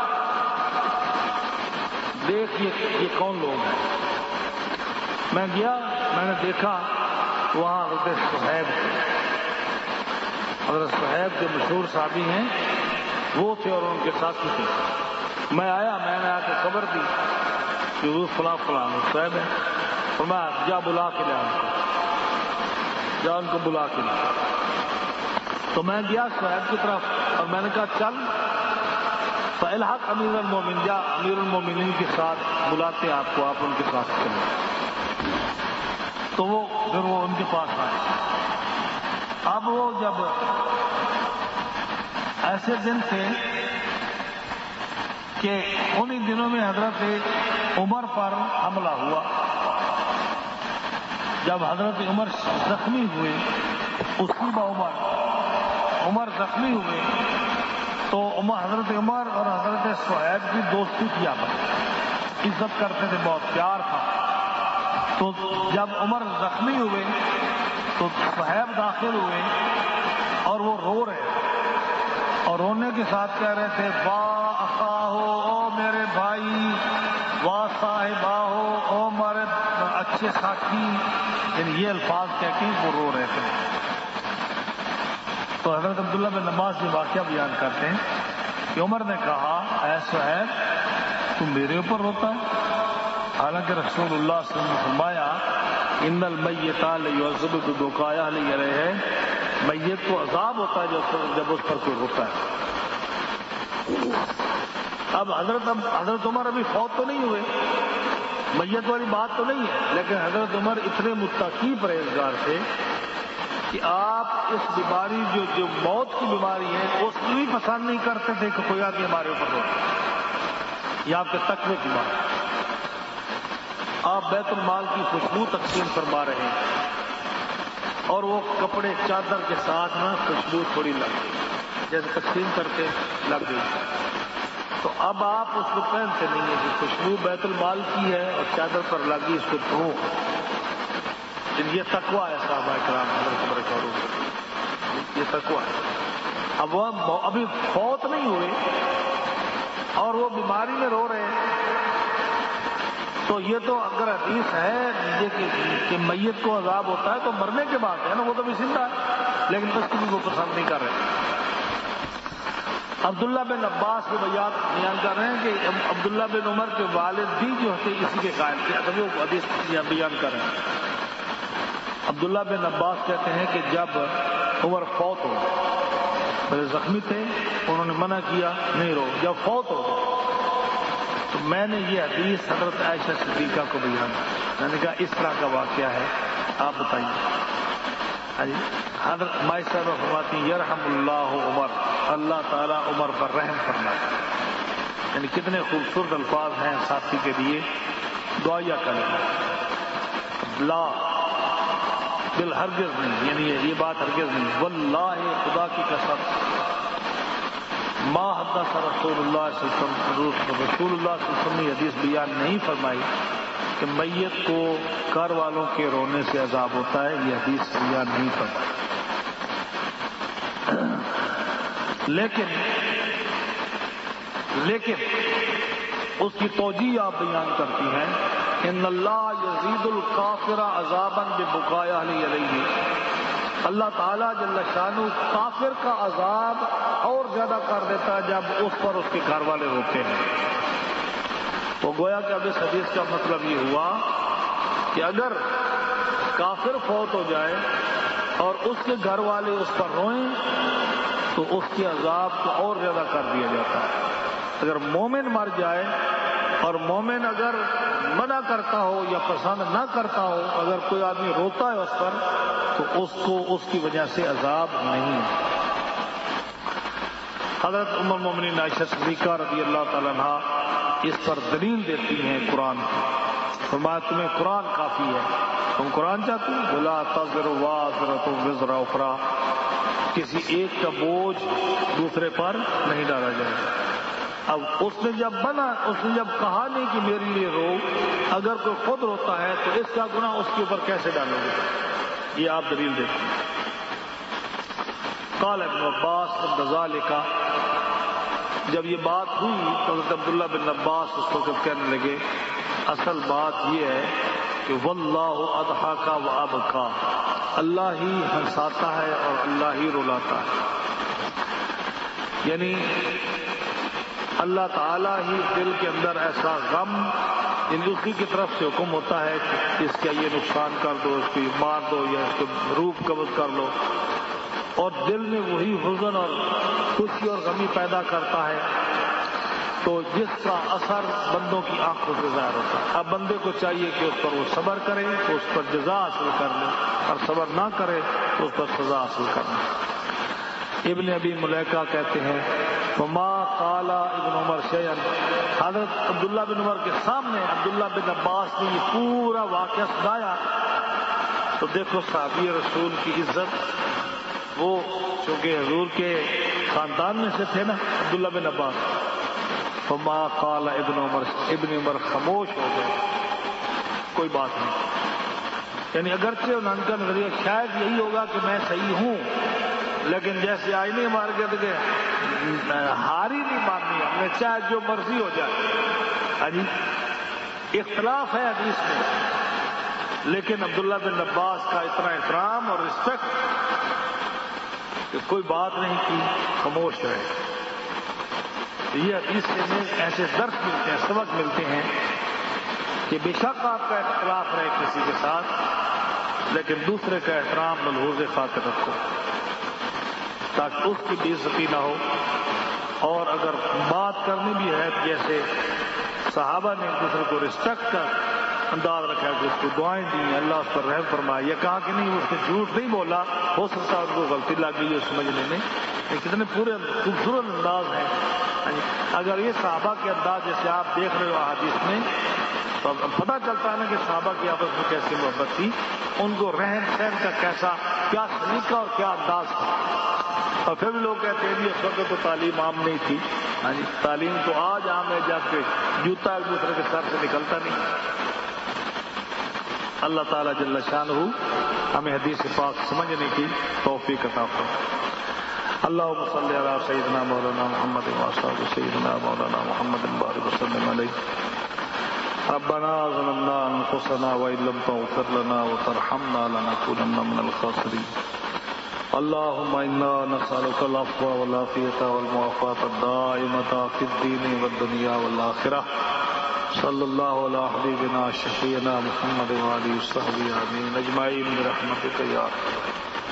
دیکھ یہ کون لوگ ہیں۔ میں گیا، میں نے دیکھا وہاں حضرت صہیب تھے، حضرت صہیب جو مشہور صحابی ہیں وہ تھے اور ان کے ساتھی تھے۔ میں آیا، میں نے آ کے خبر دی کہ وہ فلاں فلاں صہیب ہیں، فرمایا جا بلا کے لا ان کو، جا ان کو بلا کے لا۔ تو میں گیا صہیب کی طرف اور میں نے کہا چل فالحق امیر المومنین، جا امیر المومنین کے ساتھ بلاتے آپ کو، آپ ان کے ساتھ چلے۔ تو پھر وہ ان کے پاس آئے۔ اب وہ جب ایسے دن تھے کہ انہی دنوں میں حضرت عمر پر حملہ ہوا۔ جب حضرت عمر زخمی ہوئے، اصیب عمر زخمی ہوئے، تو حضرت عمر اور حضرت صہیب کی دوستی تھی، آپس عزت کرتے تھے، بہت پیار تھا۔ تو جب عمر زخمی ہوئے تو صہیب داخل ہوئے اور وہ رو رہے تھے، اور رونے کے ساتھ کہہ رہے تھے واہ اخاہو، او میرے بھائی، واہ صاحباہو، او میرے اچھے ساتھی، یعنی یہ الفاظ کہہ کے وہ رو رہے تھے۔ تو حضرت عبداللہ بن عباس یہ واقعہ بیان کرتے ہیں کہ عمر نے کہا اے صہیب تم میرے اوپر روتا ہے، حالانکہ رسول اللہ صلی اللہ علیہ وسلم نے فرمایا ان المیت لیعذب ببکاء اہلہ، میت کو عذاب ہوتا ہے جب اس پر کوئی روتا ہے۔ اب حضرت عمر ابھی فوت تو نہیں ہوئے، میت والی بات تو نہیں ہے، لیکن حضرت عمر اتنے متقی پرہیزگار تھے کہ آپ اس بیماری جو موت کی بیماری ہے اس کو بھی پسند نہیں کرتے تھے کہ کوئی آدمی ہمارے اوپر روتا۔ یہ آپ کے تقوی کی بات۔ آپ بیت المال کی خوشبو تقسیم فرما رہے ہیں اور وہ کپڑے چادر کے ساتھ نا خوشبو تھوڑی لگ گئی، جیسے تقسیم کرتے لگ گئی، تو اب آپ اس کو پہنتے نہیں ہیں کہ خوشبو بیت المال کی ہے اور چادر پر لگی اس کو دھو۔ یہ تقویٰ ہے صحابہ کرام حضرت عمر فاروق، یہ تقویٰ ہے۔ اب وہ ابھی فوت نہیں ہوئے اور وہ بیماری میں رو رہے ہیں، تو یہ تو اگر حدیث ہے یہ کہ میت کو عذاب ہوتا ہے تو مرنے کے بعد ہے نا، وہ تو بھی زندہ ہے، لیکن اس کو بھی وہ پسند نہیں کر رہے۔ عبداللہ بن عباس کی بیان کر رہے ہیں کہ عبداللہ بن عمر کے والد بھی جو تھے اسی کے قائل تھے، اب وہ حدیث بیان کر رہے ہیں۔ عبداللہ بن عباس کہتے ہیں کہ جب عمر فوت ہو، پہلے زخمی تھے، انہوں نے منع کیا نہیں رو، جب فوت ہو تو میں نے یہ حدیث حضرت عائشہ صدیقہ کو بیان، میں نے کہا اس طرح کا واقعہ ہے، آپ بتائیے۔ حضرت مائی صاحبہ فرماتی یرحم اللہ عمر، اللہ تعالیٰ عمر پر رحم فرمائے۔ یعنی کتنے خوبصورت الفاظ ہیں ساتھی کے لیے، دعائیہ کلمہ، لا دل ہرگز نہیں، یعنی یہ بات ہرگز نہیں، واللہ خدا کی قسم ما حدث رسول اللہ صلی اللہ علیہ وسلم، رسول اللہ صلی اللہ علیہ وسلم نے حدیث بیان نہیں فرمائی کہ میت کو گھر والوں کے رونے سے عذاب ہوتا ہے، یہ حدیث بیان نہیں فرمائی۔ لیکن اس کی توجیہ آپ بیان کرتی ہیں، ان اللہ یزید الکافر عذابا ببکاء اہلہ علیہ، اللہ تعالیٰ جل شانہ کافر کا عذاب اور زیادہ کر دیتا ہے جب اس پر اس کے گھر والے روتے ہیں۔ تو گویا کہ اب اس حدیث کا مطلب یہ ہوا کہ اگر کافر فوت ہو جائے اور اس کے گھر والے اس پر روئیں تو اس کے عذاب کو اور زیادہ کر دیا جاتا ہے۔ اگر مومن مر جائے اور مومن اگر منع کرتا ہو یا پسند نہ کرتا ہو، اگر کوئی آدمی روتا ہے اس پر تو اس کو اس کی وجہ سے عذاب نہیں ہے۔ حضرت ام المؤمنین عائشہ صدیقہ رضی اللہ تعالیٰ عنہا اس پر دلیل دیتی ہیں قرآن کی، فرمایا تمہیں قرآن کافی ہے، تم قرآن چاہتے ہو، وَلَا تَزِرُ وَازِرَةٌ وِزْرَ أُخْرَىٰ، کسی ایک کا بوجھ دوسرے پر نہیں ڈالا جائے۔ اب اس نے جب کہا نہیں کہ میرے لیے رو، اگر کوئی خود روتا ہے تو اس کا گناہ اس کے اوپر کیسے ڈالو گے؟ یہ آپ دلیل دیتے ہیں۔ قال ابن عباس عند ذلك، جب یہ بات ہوئی تو حضرت عبداللہ بن عباس اس وقت کہنے لگے اصل بات یہ ہے کہ واللہ اضحک وابکا، اللہ ہی ہنساتا ہے اور اللہ ہی رلاتا ہے، یعنی اللہ تعالیٰ ہی دل کے اندر ایسا غم، یعنی اسی کی طرف سے حکم ہوتا ہے کہ اس کا یہ نقصان کر دو، اس کو مار دو یا اس کو روح قبض کر لو، اور دل میں وہی حزن اور خوشی اور غمی پیدا کرتا ہے، تو جس کا اثر بندوں کی آنکھوں سے ظاہر ہوتا ہے۔ اب بندے کو چاہیے کہ اس پر وہ صبر کرے تو اس پر جزا حاصل کر لے، اور صبر نہ کرے تو اس پر سزا حاصل کر لے۔ ابن ابی ملیکہ کہتے ہیں فما قال ابن عمر شیئا، حضرت عبداللہ بن عمر کے سامنے عبداللہ بن عباس نے یہ پورا واقعہ سنایا، تو دیکھو صحابی رسول کی عزت، وہ چونکہ حضور کے خاندان میں سے تھے نا عبداللہ بن عباس، فما قال ابن عمر خاموش ہو گئے، کوئی بات نہیں، یعنی اگرچہ ان کا نظریہ شاید یہی ہوگا کہ میں صحیح ہوں، لیکن جیسے آئینے مار کے کہ ہاری نہیں ماننی، ہم نے چاہے جو مرضی ہو جائے۔ اختلاف ہے حدیث میں، لیکن عبداللہ بن عباس کا اتنا احترام اور رسپیکٹ کہ کوئی بات نہیں کی، خاموش رہے۔ یہ حدیث میں ایسے درس ملتے ہیں، سبق ملتے ہیں کہ بے شک آپ کا اختلاف رہے کسی کے ساتھ، لیکن دوسرے کا احترام ملحوظ خاطر رکھو تاکہ اس کی بے عزتی نہ ہو، اور اگر بات کرنی بھی ہے جیسے صحابہ نے ایک دوسرے کو رسپیکٹ کا انداز رکھا کہ اس کو دعائیں دی، اللہ اس پر رحم فرمائے، یہ کہا کہ نہیں اس نے جھوٹ نہیں بولا، ہو سکتا ہے ان کو غلطی لگ گئی ہے سمجھنے میں، یہ کتنے پورے خوبصورت انداز ہیں اگر یہ صحابہ کے انداز جیسے آپ دیکھ رہے ہو احادیث میں، تو اب پتہ چلتا ہے نا کہ صحابہ کی آپس میں کیسی محبت تھی، ان کو رہن سہن کا کیا سلیقہ اور کیا انداز تھا۔ اور پھر بھی لوگ کہتے ہیں اس وقت تو تعلیم عام نہیں تھی۔ تعلیم تو آج عام ہے، جب کہ جوتا ایک دوسرے کے سر سے نکلتا نہیں۔ اللہ تعالیٰ جل شانہ ہمیں حدیث پاک سمجھنے کی توفیق عطا فرمائے۔ اللہم صلی علی سیدنا مولانا محمد وآلہ سیدنا مولانا محمد بارک وسلم علیہ۔ ربنا ظلمنا انفسنا وإن لم تغفر لنا وترحمنا لنكونن من الخاسرین۔ اللهم إنا نسألك العفو والعافية والمعافاة الدائمة في الدين والدنيا والآخرة۔ صلی اللہ علی حبیبنا شفیعنا محمد وآلہ وصحبہ آمین اجمعین برحمتک یا